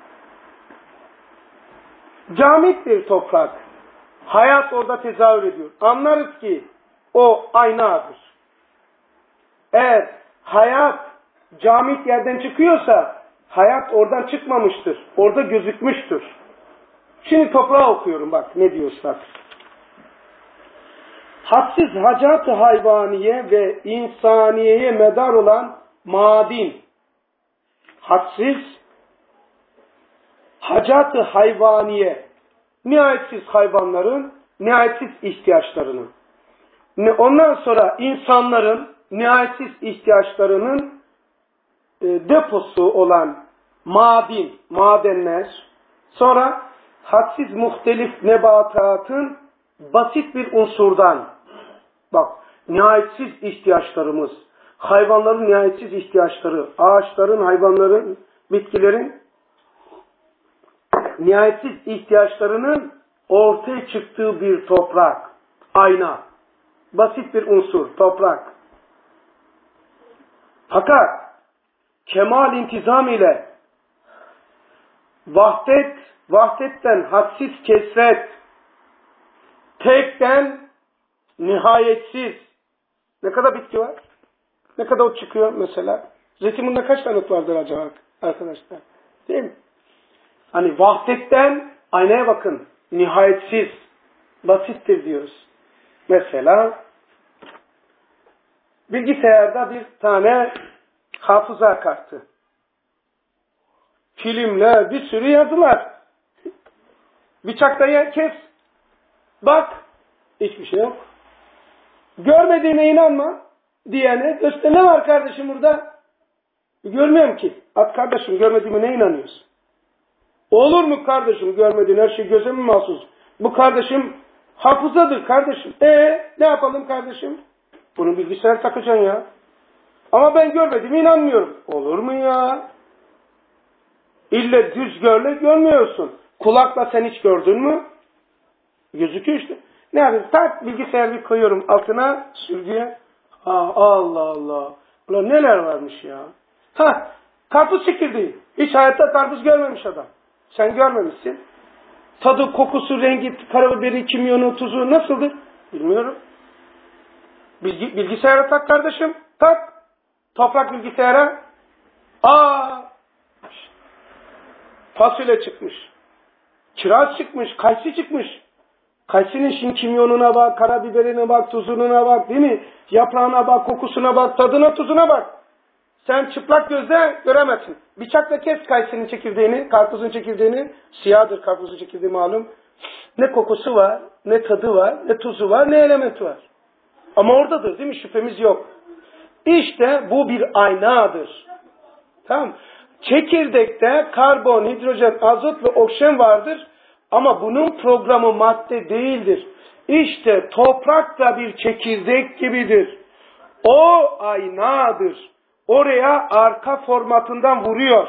Camittir toprak. Hayat orada tezahür ediyor. Anlarız ki o aynadır. Eğer hayat camit yerden çıkıyorsa hayat oradan çıkmamıştır. Orada gözükmüştür. Şimdi toprağı okuyorum bak ne diyorsak. Hadsiz hacat-ı hayvaniye ve insaniyeye medar olan madin. Hadsiz hacat-ı hayvaniye. Nihayetsiz hayvanların nihayetsiz ihtiyaçlarının. Ondan sonra insanların nihayetsiz ihtiyaçlarının e, deposu olan madin, madenler. Sonra hadsiz muhtelif nebatatın basit bir unsurdan. Bak, nihayetsiz ihtiyaçlarımız, hayvanların nihayetsiz ihtiyaçları, ağaçların, hayvanların, bitkilerin nihayetsiz ihtiyaçlarının ortaya çıktığı bir toprak, ayna. Basit bir unsur, toprak. Fakat kemal intizam ile vahdet, vahdetten hadsiz kesret, tekten nihayetsiz. Ne kadar bitki var? Ne kadar ot çıkıyor mesela? Zeytinburnu'nda kaç tane ot vardır acaba arkadaşlar? Değil mi? Hani vahdetten aynaya bakın. Nihayetsiz. Basittir diyoruz. Mesela bilgisayarda bir tane hafıza kartı. Filmler, bir sürü yazılar. Bıçakta kes. Bak. Hiçbir şey yok. Görmediğine inanma diyene. İşte ne var kardeşim burada? Görmüyorum ki. At kardeşim görmediğime ne inanıyorsun? Olur mu kardeşim görmediğin her şey göze mi mahsus? Bu kardeşim hafızadır kardeşim. Ee ne yapalım kardeşim? Bunu bilgisayar takacaksın ya. Ama ben görmediğime inanmıyorum. Olur mu ya? İlle düz görle görmüyorsun. Kulakla sen hiç gördün mü? Gözüküyor işte. Ne yapayım? Tak bilgisayar bir koyuyorum altına sürgüye. Aa, Allah Allah. Ulan neler varmış ya. Ha, karpuz çekirdeği. Hiç hayatta karpuz görmemiş adam. Sen görmemişsin. Tadı, kokusu, rengi, karabiberi, kimyonu, tuzu nasıldır? Bilmiyorum. Bilgi, bilgisayara tak kardeşim. Tak. Toprak bilgisayara. Aa. Fasulye çıkmış. Kiraz çıkmış. Kayısı çıkmış. Kayısının şimdi kimyonuna bak, karabiberine bak, tuzuna bak değil mi? Yaprağına bak, kokusuna bak, tadına, tuzuna bak. Sen çıplak gözle göremezsin. Bıçakla kes kayısının çekirdeğini, karpuzun çekirdeğini. Siyahdır karpuzun çekirdeği malum. Ne kokusu var, ne tadı var, ne tuzu var, ne elementi var. Ama oradadır değil mi? Şüphemiz yok. İşte bu bir aynadır. Tamam. Çekirdekte karbon, hidrojen, azot ve oksijen vardır. Ama bunun programı madde değildir. İşte toprak da bir çekirdek gibidir. O aynadır. Oraya arka formatından vuruyor.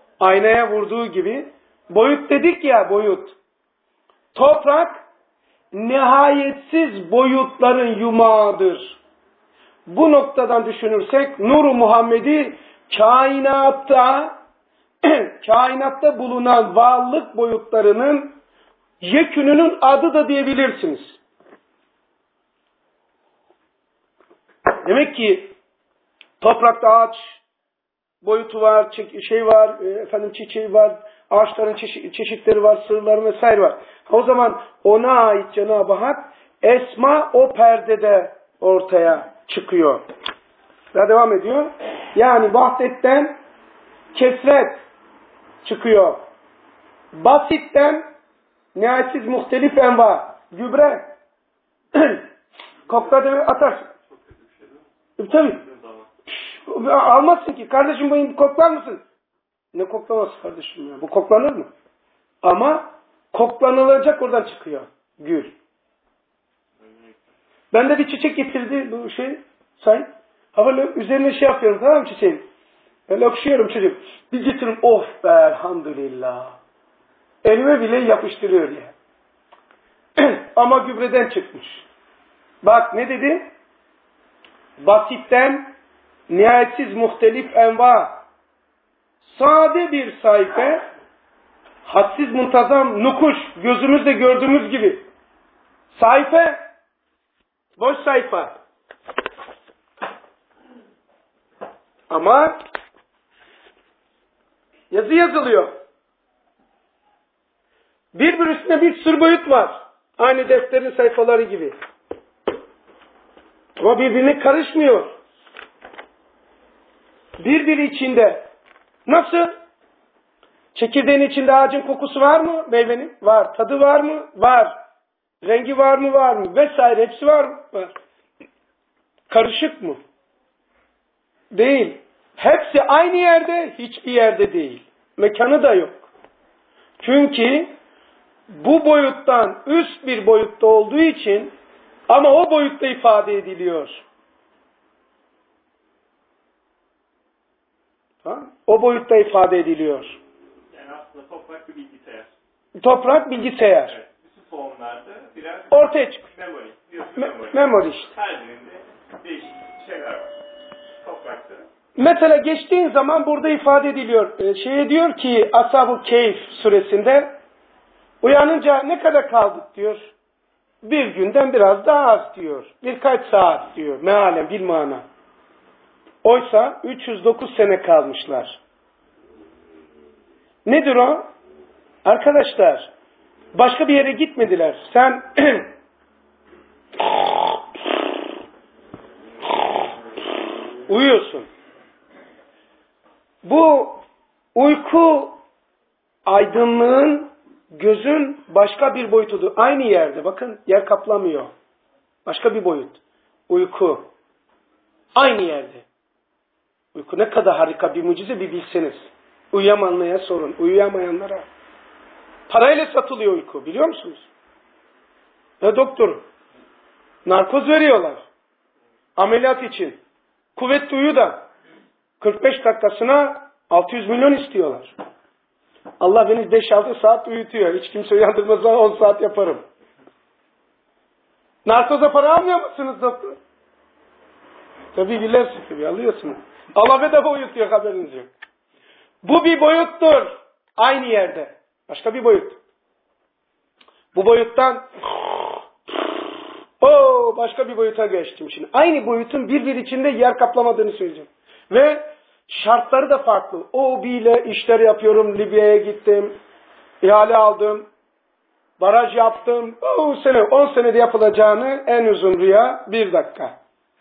Aynaya vurduğu gibi. Boyut dedik ya boyut. Toprak nihayetsiz boyutların yumağıdır. Bu noktadan düşünürsek Nur-u Muhammed'i kainatta kainatta bulunan varlık boyutlarının yekününün adı da diyebilirsiniz. Demek ki toprakta ağaç boyutu var, şey var, efendim çiçeği var, ağaçların çeşit, çeşitleri var, sırları vesaire var. O zaman ona ait Cenab-ı Hak esma o perdede ortaya çıkıyor. Ve devam ediyor. Yani vahdetten kesret çıkıyor. Basitten nihayetsiz muhtelif enva. Gübre. Kokla deve atarsın. Tabii. Almazsın ki. Kardeşim bunu koklar mısın? Ne koklaması kardeşim ya? Bu koklanır mı? Ama koklanılacak oradan çıkıyor. Gül. Ben de bir çiçek getirdi bu şey. Say. Ha böyle üzerine şey yapıyorum, tamam mı çiçeğin? Böyle okşuyorum çocuk. Bir getiririm. Of be elhamdülillah. Elime bile yapıştırıyor ya. Ama gübreden çıkmış. Bak ne dedi? Basitten nihayetsiz muhtelif enva. Sade bir sayfa, hadsiz muntazam nukuş, gözümüzle gördüğümüz gibi. Sayfa, boş sayfa. Ama yazı yazılıyor. Birbir üstüne bir sürü boyut var. Aynı defterin sayfaları gibi. Ama birbirine karışmıyor. Birbiri içinde. Nasıl? Çekirdeğin içinde ağacın kokusu var mı? Meyvenin? Var. Tadı var mı? Var. Rengi var mı? Var mı? Vesaire. Hepsi var mı? Var. Karışık mı? Değil. Hepsi aynı yerde, hiçbir yerde değil. Mekanı da yok. Çünkü bu boyuttan üst bir boyutta olduğu için ama o boyutta ifade ediliyor. Ha? O boyutta ifade ediliyor. Yani aslında toprak bir bilgisayar. Toprak bilgisayar. Evet. Bütün formlarda birer ortaya çıkıyor. Memori. Me- Memori. memori işte. Her birinde değişik şeyler var. Toprakta. Mesela geçtiğin zaman burada ifade ediliyor. Ee, şey diyor ki Ashab-ı Keyf suresinde uyanınca ne kadar kaldık diyor. Bir günden biraz daha az diyor. Birkaç saat diyor. Mealen bil mana. Oysa üç yüz dokuz sene kalmışlar. Nedir o? Arkadaşlar başka bir yere gitmediler. Sen uyuyorsun. Bu uyku aydınlığın gözün başka bir boyutudur. Aynı yerde. Bakın yer kaplamıyor. Başka bir boyut. Uyku. Aynı yerde. Uyku ne kadar harika bir mucize bir bilseniz. Uyuyamayanlara sorun. Uyuyamayanlara. Parayla satılıyor uyku. Biliyor musunuz? Ya doktor. Narkoz veriyorlar. Ameliyat için. Kuvvetli uyu da kırk beş dakikasına altı yüz milyon istiyorlar. Allah beni beş altı saat uyutuyor. Hiç kimse uyandırmaz ama on saat yaparım. Narkoza para almıyor musunuz doktor? Tabii bilersin tabii alıyorsunuz. Allah bedava uyutuyor, haberiniz yok. Bu bir boyuttur. Aynı yerde. Başka bir boyut. Bu boyuttan o başka bir boyuta geçtim şimdi. Aynı boyutun birbiri içinde yer kaplamadığını söyleyeceğim. Ve şartları da farklı. O bile işler yapıyorum. Libya'ya gittim. İhale aldım. Baraj yaptım. O sene, on senede yapılacağını en uzun rüya bir dakika.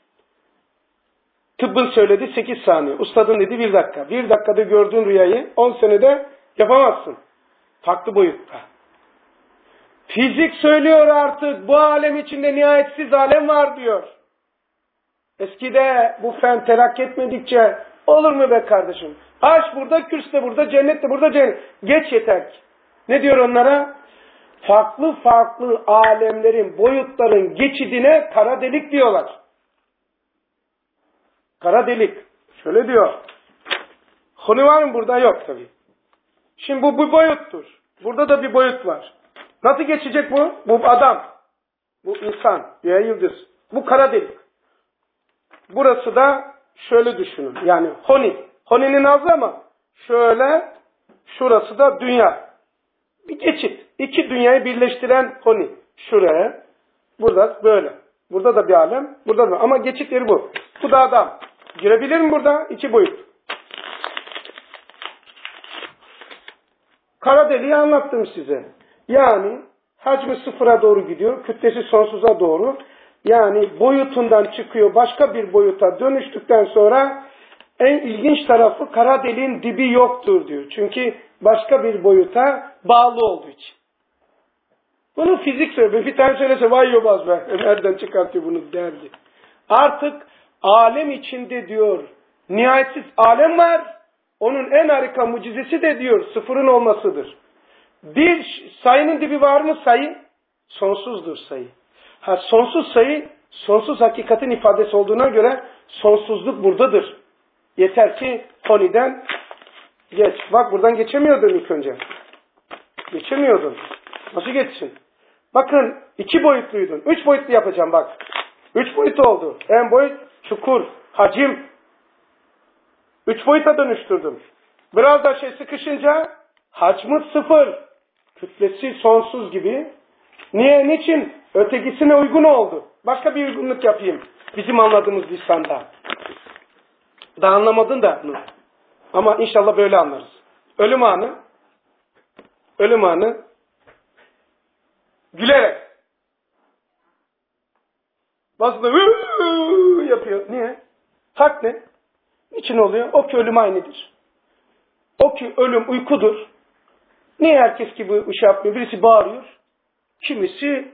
Tıbbın söyledi sekiz saniye. Ustadın dedi bir dakika. Bir dakikada gördüğün rüyayı on senede yapamazsın. Farklı boyutta. Fizik söylüyor artık bu alem içinde nihayetsiz alem var diyor. Eskide bu fen terakki etmedikçe olur mu be kardeşim? Aşk burada, kürs de burada, cennet de burada, cennet. Geç yeter ki. Ne diyor onlara? Farklı farklı alemlerin, boyutların geçidine kara delik diyorlar. Kara delik. Şöyle diyor. Konu var mı burada? Yok tabii. Şimdi bu bir boyuttur. Burada da bir boyut var. Nasıl geçecek bu? Bu adam. Bu insan veya yıldız. Bu kara delik. Burası da şöyle düşünün. Yani honi. Honinin ağzı ama şöyle, şurası da dünya. Bir geçit. İki dünyayı birleştiren honi. Şuraya. Burada böyle. Burada da bir alem. Burada da. Ama geçitleri bu. Bu da adam. Girebilir mi burada? İki boyut. Kara deliği anlattım size. Yani hacmi sıfıra doğru gidiyor. Kütlesi sonsuza doğru. Yani boyutundan çıkıyor. Başka bir boyuta dönüştükten sonra en ilginç tarafı kara deliğin dibi yoktur diyor. Çünkü başka bir boyuta bağlı olduğu için. Bunu fizik söylüyor. Bir tane söylese vay yobaz be. Nereden çıkartıyor bunu derdi. Artık alem içinde diyor. Nihayetsiz alem var. Onun en harika mucizesi de diyor sıfırın olmasıdır. Bir sayının dibi var mı sayı? Sonsuzdur sayı. Ha, sonsuz sayı, sonsuz hakikatin ifadesi olduğuna göre sonsuzluk buradadır. Yeter ki honiden geç. Bak buradan geçemiyordun ilk önce. Geçemiyordun. Nasıl geçsin? Bakın iki boyutluydun. Üç boyutlu yapacağım bak. Üç boyut oldu. En boyut çukur, hacim. Üç boyuta dönüştürdüm. Biraz da şey sıkışınca hacmi sıfır. Kütlesi sonsuz gibi. Niye? Niçin? Ötekisine uygun oldu. Başka bir uygunluk yapayım. Bizim anladığımız lisanda. Daha anlamadın da. Ama inşallah böyle anlarız. Ölüm anı. Ölüm anı. Gülerek. Bazıları yapıyor. Niye? Hak ne? Niçin oluyor? O ki ölüm aynıdır. O ki ölüm uykudur. Niye herkes gibi şey yapmıyor? Birisi bağırıyor. Kimisi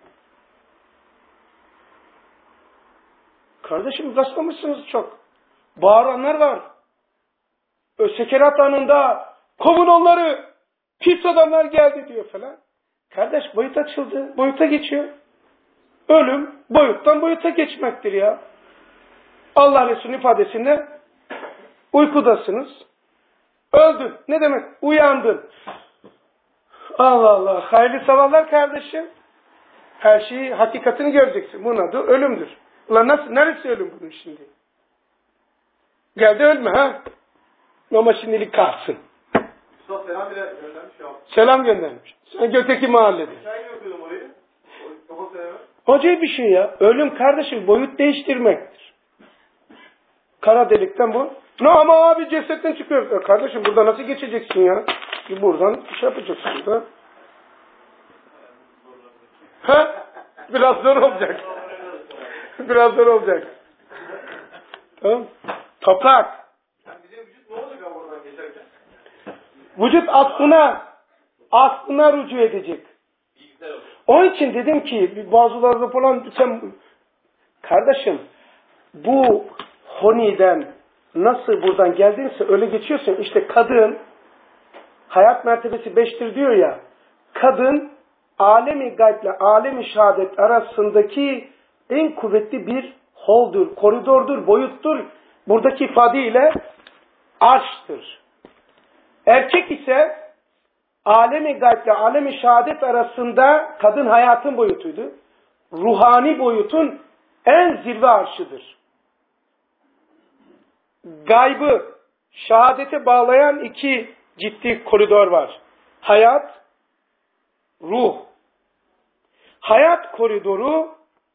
kardeşim rastlamışsınız çok. Bağıranlar var. Ö sekerat anında kovun onları. Pis adamlar geldi diyor falan. Kardeş boyut açıldı. Boyuta geçiyor. Ölüm boyuttan boyuta geçmektir ya. Allah Resulü'nün ifadesinde uykudasınız. Öldün. Ne demek? Uyandın. Allah Allah. Hayırlı sabahlar kardeşim. Her şeyi, hakikatini göreceksin. Bunun adı ölümdür. Ulan nasıl, neresi ölüm bunun şimdi? Geldi ölme ha. Ama şimdilik kalsın. Mustafa selam bile göndermiş ya. Selam göndermiş. Sen göteki mahallede. Sen yapıyordum orayı. Kafa selam. Acayip bir şey ya. Ölüm kardeşim boyut değiştirmektir. Kara delikten bu. Ne ama abi cesetten çıkıyor. Ya kardeşim burada nasıl geçeceksin ya? Bir buradan bir şey yapacaksın burada. Ha? Biraz zor olacak. Biraz zor olacak. Tamam. Toprak. Yani bizim vücut ne olacak abi oradan geçerken? Vücut aslına aslına rücu edecek. Onun için dedim ki bazılarda falan sen kardeşim bu honiden nasıl buradan geldiyse öyle geçiyorsun. İşte kadın hayat mertebesi beştir diyor ya. Kadın alemi gayble alemi şehadet arasındaki en kuvvetli bir holdur, koridordur, boyuttur. Buradaki ifadeyle arştır. Erkek ise alemi gayble alemi şehadet arasında kadın hayatın boyutuydu. Ruhani boyutun en zirve arşıdır. Gaybı şehadete bağlayan iki ciddi koridor var. Hayat, ruh. Hayat koridoru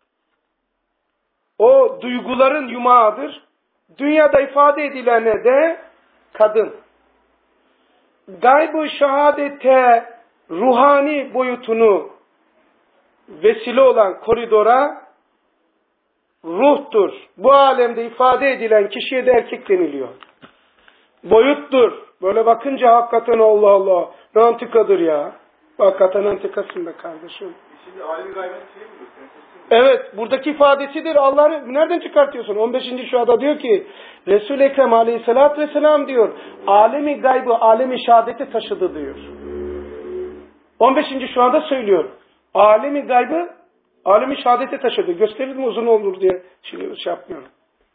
o duyguların yumağıdır. Dünyada ifade edilene de kadın. Gaybı şehadete ruhani boyutunu vesile olan koridora ruhtur. Bu alemde ifade edilen kişiye de erkek deniliyor. Boyuttur. Böyle bakınca hakikaten Allah Allah ne antikadır ya. Hakikaten antikasın be kardeşim. Şimdi alemi gaybet şey mi diyorsun? Evet, buradaki ifadesidir. Allah'ı nereden çıkartıyorsun? on beşinci şuada diyor ki Resul-i Ekrem aleyhissalatü vesselam diyor alemi gaybı, alemi şehadeti taşıdı diyor. on beşinci şuada söylüyor. Alemi gaybı, alemi şehadeti taşıdı. Gösterelim uzun olur diye şimdi şey yapmıyorum.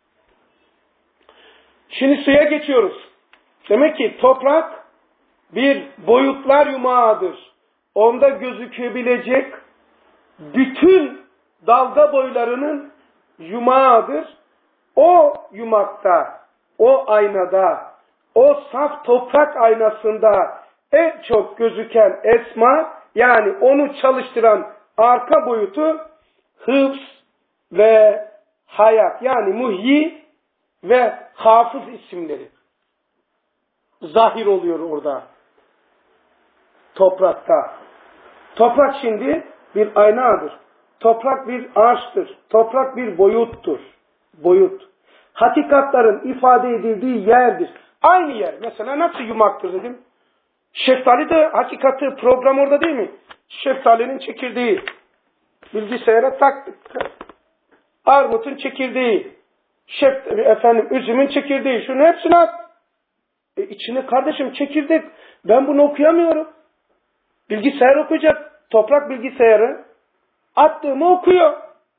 Şimdi suya geçiyoruz. Demek ki toprak bir boyutlar yumağıdır. Onda gözükebilecek bütün dalga boylarının yumağıdır. O yumakta, o aynada, o saf toprak aynasında en çok gözüken esma, yani onu çalıştıran arka boyutu hıfz ve hayat, yani muhyi ve hafız isimleri zahir oluyor orada. Toprakta. Toprak şimdi bir aynadır. Toprak bir arştır. Toprak bir boyuttur. Boyut. Hakikatların ifade edildiği yerdir. Aynı yer. Mesela nasıl yumaktır dedim. Şeftali de hakikati program orada değil mi? Şeftalinin çekirdeği. Bilgisayara taktık. Armutun çekirdeği. Şeft, efendim üzümün çekirdeği. Şunun hepsini at. E içine kardeşim çekirdek. Ben bunu okuyamıyorum. Bilgisayar okuyacak. Toprak bilgisayarı. Attığımı okuyor.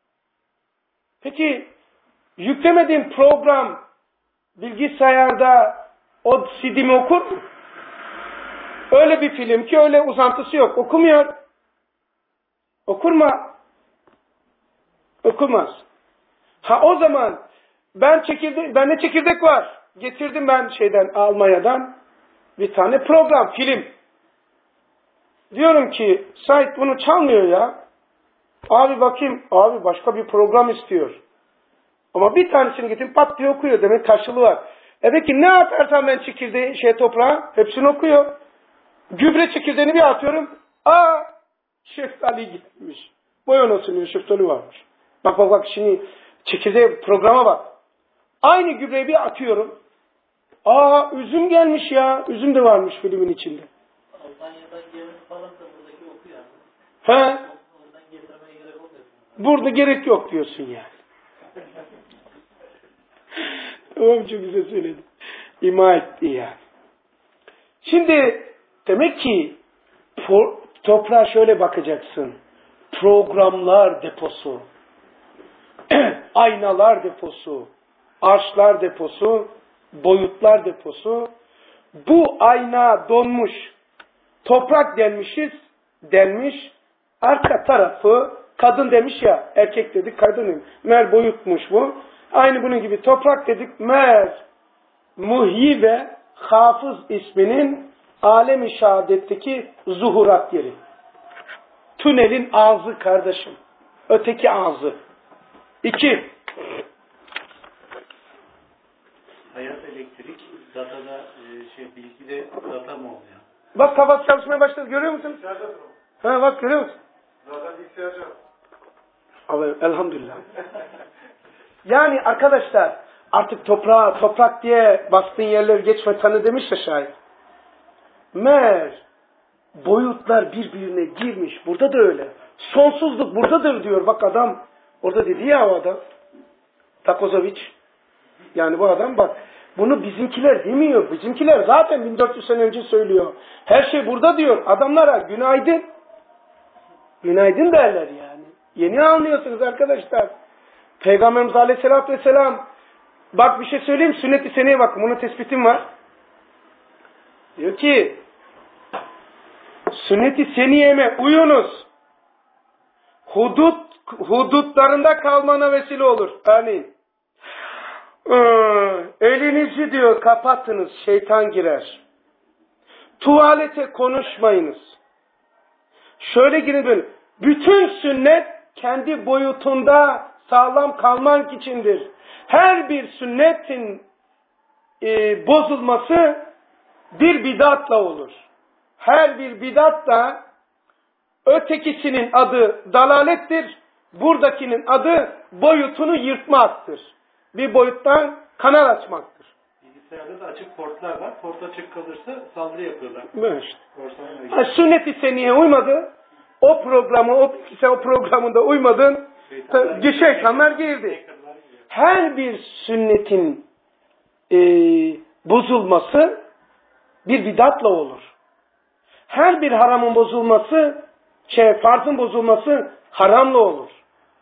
Peki yüklemediğim program bilgisayarda o C D'mi okur mu? Öyle bir film ki öyle uzantısı yok. Okumuyor. Okur mu? Okumaz. Ha o zaman ben çekirdek, bende çekirdek var. Getirdim ben şeyden, Almanya'dan bir tane program, film. Diyorum ki Said bunu çalmıyor ya. Abi bakayım, abi başka bir program istiyor. Ama bir tanesini getirip pat diye okuyor. Demek karşılığı var. E peki ne atarsam ben çekirdeği, şey toprağa, hepsini okuyor. Gübre çekirdeğini bir atıyorum. Aa, şeftali gitmiş. Boyanosunu şeftali varmış. Bak bak bak şimdi çekirdeği programa bak. Aynı gübreyi bir atıyorum. Aa üzüm gelmiş ya. Üzüm de varmış filmin içinde. Almanya'dan gelip falan da buradaki okuyor. He? Oradan getirmeye gerek olmuyor. Burada gerek yok diyorsun yani. Tamam, çok güzel söyledin. İma etti yani. Şimdi demek ki toprağa şöyle bakacaksın. Programlar deposu, aynalar deposu, arşlar deposu, boyutlar deposu. Bu ayna donmuş, toprak denmişiz, denmiş. Arka tarafı kadın demiş ya, erkek dedik, kadın dedik. Mer boyutmuş bu. Aynı bunun gibi toprak dedik. Mer, muhyi ve hafız isminin alem-i şehadetteki zuhurat yeri. Tünelin ağzı kardeşim. Öteki ağzı. İki. Hayat elektrik, datada e, şey bilgide data mı oluyor? Bak kafası çalışmaya başladı, görüyor musun? Bilgisayarda mı? Ha bak görüyor musun? Zaten bilgisayarda. Abi, elhamdülillah. Yani arkadaşlar artık toprağa, toprak diye bastığın yerleri geçme tanı demiş ya şair. Mer, boyutlar birbirine girmiş. Burada da öyle. Sonsuzluk buradadır diyor. Bak adam orada dedi ya o adam. Takozoviç. Yani bu adam bak. Bunu bizimkiler demiyor. Bizimkiler zaten bin dört yüz sene önce söylüyor. Her şey burada diyor. Adamlara günaydın. Günaydın derler yani. Yeni anlıyorsunuz arkadaşlar. Peygamberimiz Aleyhisselatü Vesselam, bak bir şey söyleyeyim, sünnet-i seneye bakın, bunun tespitim var. Diyor ki, sünnet-i seniyeme uyunuz. Hudut, hudutlarında kalmana vesile olur. Amin. Ee, elinizi diyor kapatınız, şeytan girer. Tuvalete konuşmayınız. Şöyle girin böyle. Bütün sünnet kendi boyutunda sağlam kalmak içindir. Her bir sünnetin e, bozulması bir bidatla olur. Her bir bidat da ötekisinin adı dalalettir. Buradakinin adı boyutunu yırtmaktır. Bir boyuttan kanal açmaktır. Bilgisayarda da açık portlar var. Port açık kalırsa saldırı yapıyorlar. Evet. Ha, sünnet-i seniye uymadı. O programı, o bilgisayar o programında uymadın. Şeytanlar girdi. Her bir sünnetin e, bozulması bir bidatla olur. Her bir haramın bozulması, şey, farzın bozulması haramla olur.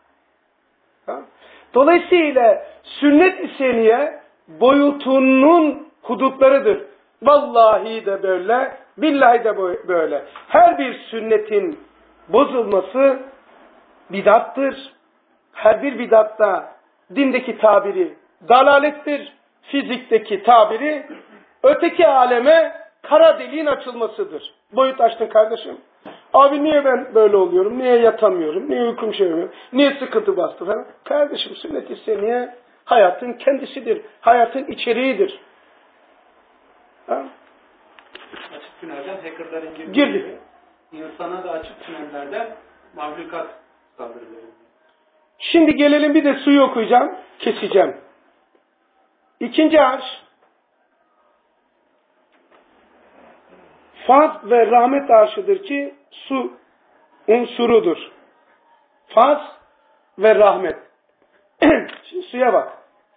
Ha? Dolayısıyla sünnet-i seniye boyutunun hudutlarıdır. Vallahi de böyle, billahi de böyle. Her bir sünnetin bozulması bidattır. Her bir bidatta dindeki tabiri dalalettir. Fizikteki tabiri öteki aleme kara deliğin açılmasıdır. Boyut açtın kardeşim. Abi niye ben böyle oluyorum? Niye yatamıyorum? Niye uykum şey olmuyor? Niye sıkıntı bastı falan? Kardeşim sünnet-i seniye hayatın kendisidir. Hayatın içeriğidir. Ha? Açık tünelden hackerların girdiği Girdi. gibi insana da açık tünellerden mahlukat saldırıları. Şimdi gelelim bir de suyu okuyacağım. Keseceğim. İkinci arş faz ve rahmet arşıdır ki su unsurudur. Faz ve rahmet. Şimdi suya bak.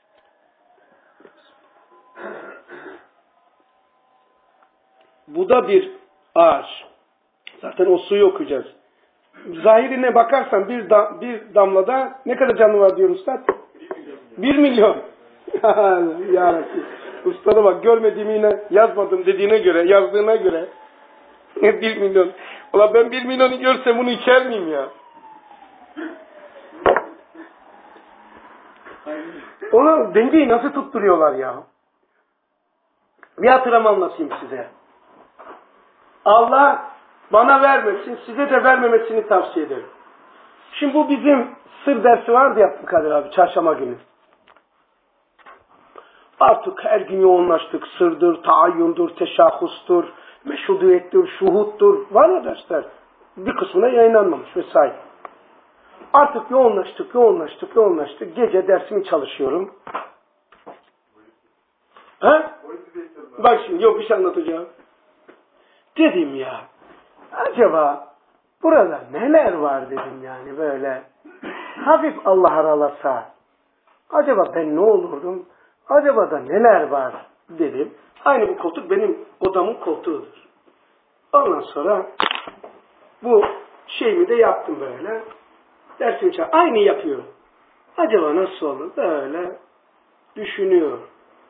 Bu da bir ağaç. Zaten o suyu okuyacağız. Zahirine bakarsan bir, da, bir damlada ne kadar canlı var diyor Üstad? Bir milyon. Ya Rabbi. Ustada bak görmediğimi yine yazmadım dediğine göre, yazdığına göre bir milyon. Ulan ben bir milyonu görsem bunu içer miyim ya? Onu dengeyi nasıl tutturuyorlar ya? Bir hatıramı anlatayım size. Allah bana vermesin, size de vermemesini tavsiye ederim. Şimdi bu bizim sır dersi vardı ya Kadir abi, çarşamba günü. Artık her gün yoğunlaştık. Sırdır, taayyundur, teşahhustur, meşhudiyettir, şuhuttur. Var ya dersler. Bir kısmına yayınlanmamış vesaire. Artık yoğunlaştık, yoğunlaştık, yoğunlaştık. Gece dersimi çalışıyorum. Ha? Bak şimdi yok bir şey anlatacağım. Dedim ya, acaba burada neler var dedim yani böyle. Hafif Allah aralasa. Acaba ben ne olurdum? Acaba da neler var dedim. Aynı bu koltuk benim odamın koltuğudur. Ondan sonra bu şeyimi de yaptım böyle. Dersimi çalış. Aynı yapıyorum. Acaba nasıl olur? Böyle düşünüyorum.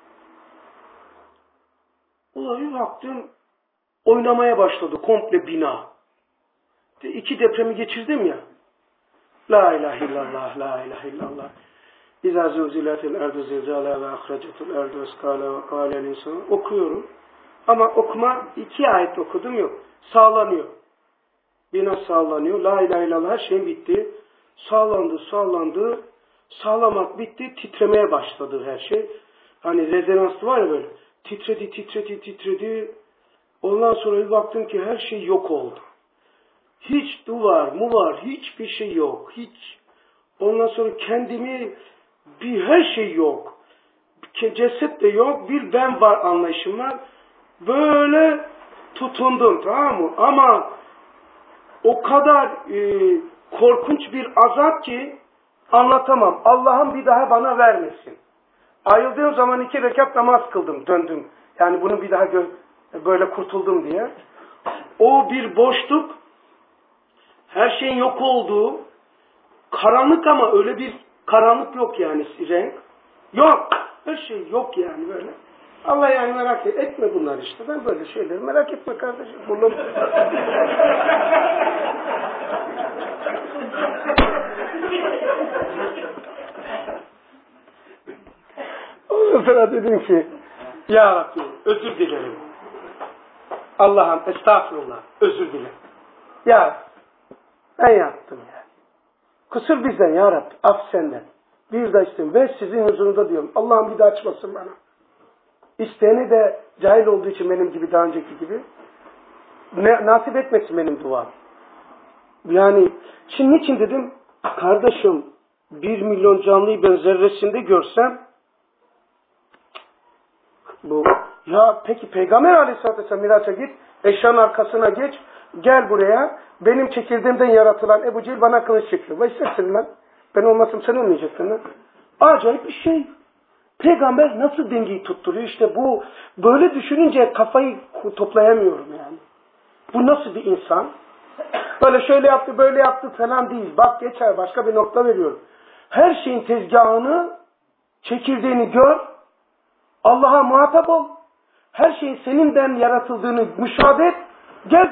Olayı baktım oynamaya başladı komple bina. De iki depremi geçirdim ya. La ilahe illallah, la ilahe illallah. İzâ zülziletil erdu zilzâlâ ve ahrecetul erdu eskâlâ ve kâlel insan. Okuyorum. Ama okuma iki ayet okudum yok. Sağlanıyor. Bina sağlanıyor. La ilahe illallah her şey bitti. Sağlandı, sağlandı. Sağlamak bitti. Titremeye başladı her şey. Hani rezonanslı var ya böyle. Titredi, titredi, titredi. Ondan sonra bir baktım ki her şey yok oldu. Hiç duvar mu var, hiçbir şey yok. Hiç. Ondan sonra kendimi bir her şey yok. Ceset de yok, bir ben var anlayışım var. Böyle tutundum, tamam mı? Ama o kadar e, korkunç bir azap ki anlatamam. Allah'ım bir daha bana vermesin. Ayrıldığım zaman iki rekat namaz kıldım, döndüm. Yani bunu bir daha gö- böyle kurtuldum diye. O bir boşluk, her şeyin yok olduğu, karanlık ama öyle bir karanlık yok yani renk. Yok. Her şey yok yani böyle. Allah yani merak et, etme bunlar işte. Ben böyle şeyleri merak etme kardeşim. Bunun... Ondan sonra dedim ki Ya Rabbi özür dilerim. Allah'ım estağfurullah özür dilerim. Ya ben yaptım yani. Kusur bizden Ya Rabbi. Af senden. Bir de istedim. Ve sizin huzurunda diyorum. Allah'ım bir daha açmasın bana. İsteyeni de cahil olduğu için benim gibi daha önceki gibi ne, nasip etmesin benim duam. Yani şimdi niçin dedim? Kardeşim bir milyon canlıyı ben zerresinde görsem bu ya peki Peygamber Aleyhisselatü Vesselam Miraç'a git, eşyanın arkasına geç, gel buraya, benim çekirdeğimden yaratılan Ebu Cehil bana kılıç çekiyor. Vay istersin lan. Ben olmasam sen olmayacaksın lan. Acayip bir şey. Peygamber nasıl dengeyi tutturuyor? İşte bu böyle düşününce kafayı toplayamıyorum yani. Bu nasıl bir insan? Böyle şöyle yaptı, böyle yaptı falan değil. Bak geçer, başka bir nokta veriyorum. Her şeyin tezgahını, çekirdeğini gör. Allah'a muhatap ol. Her şeyin seninden yaratıldığını müşahede et. Gel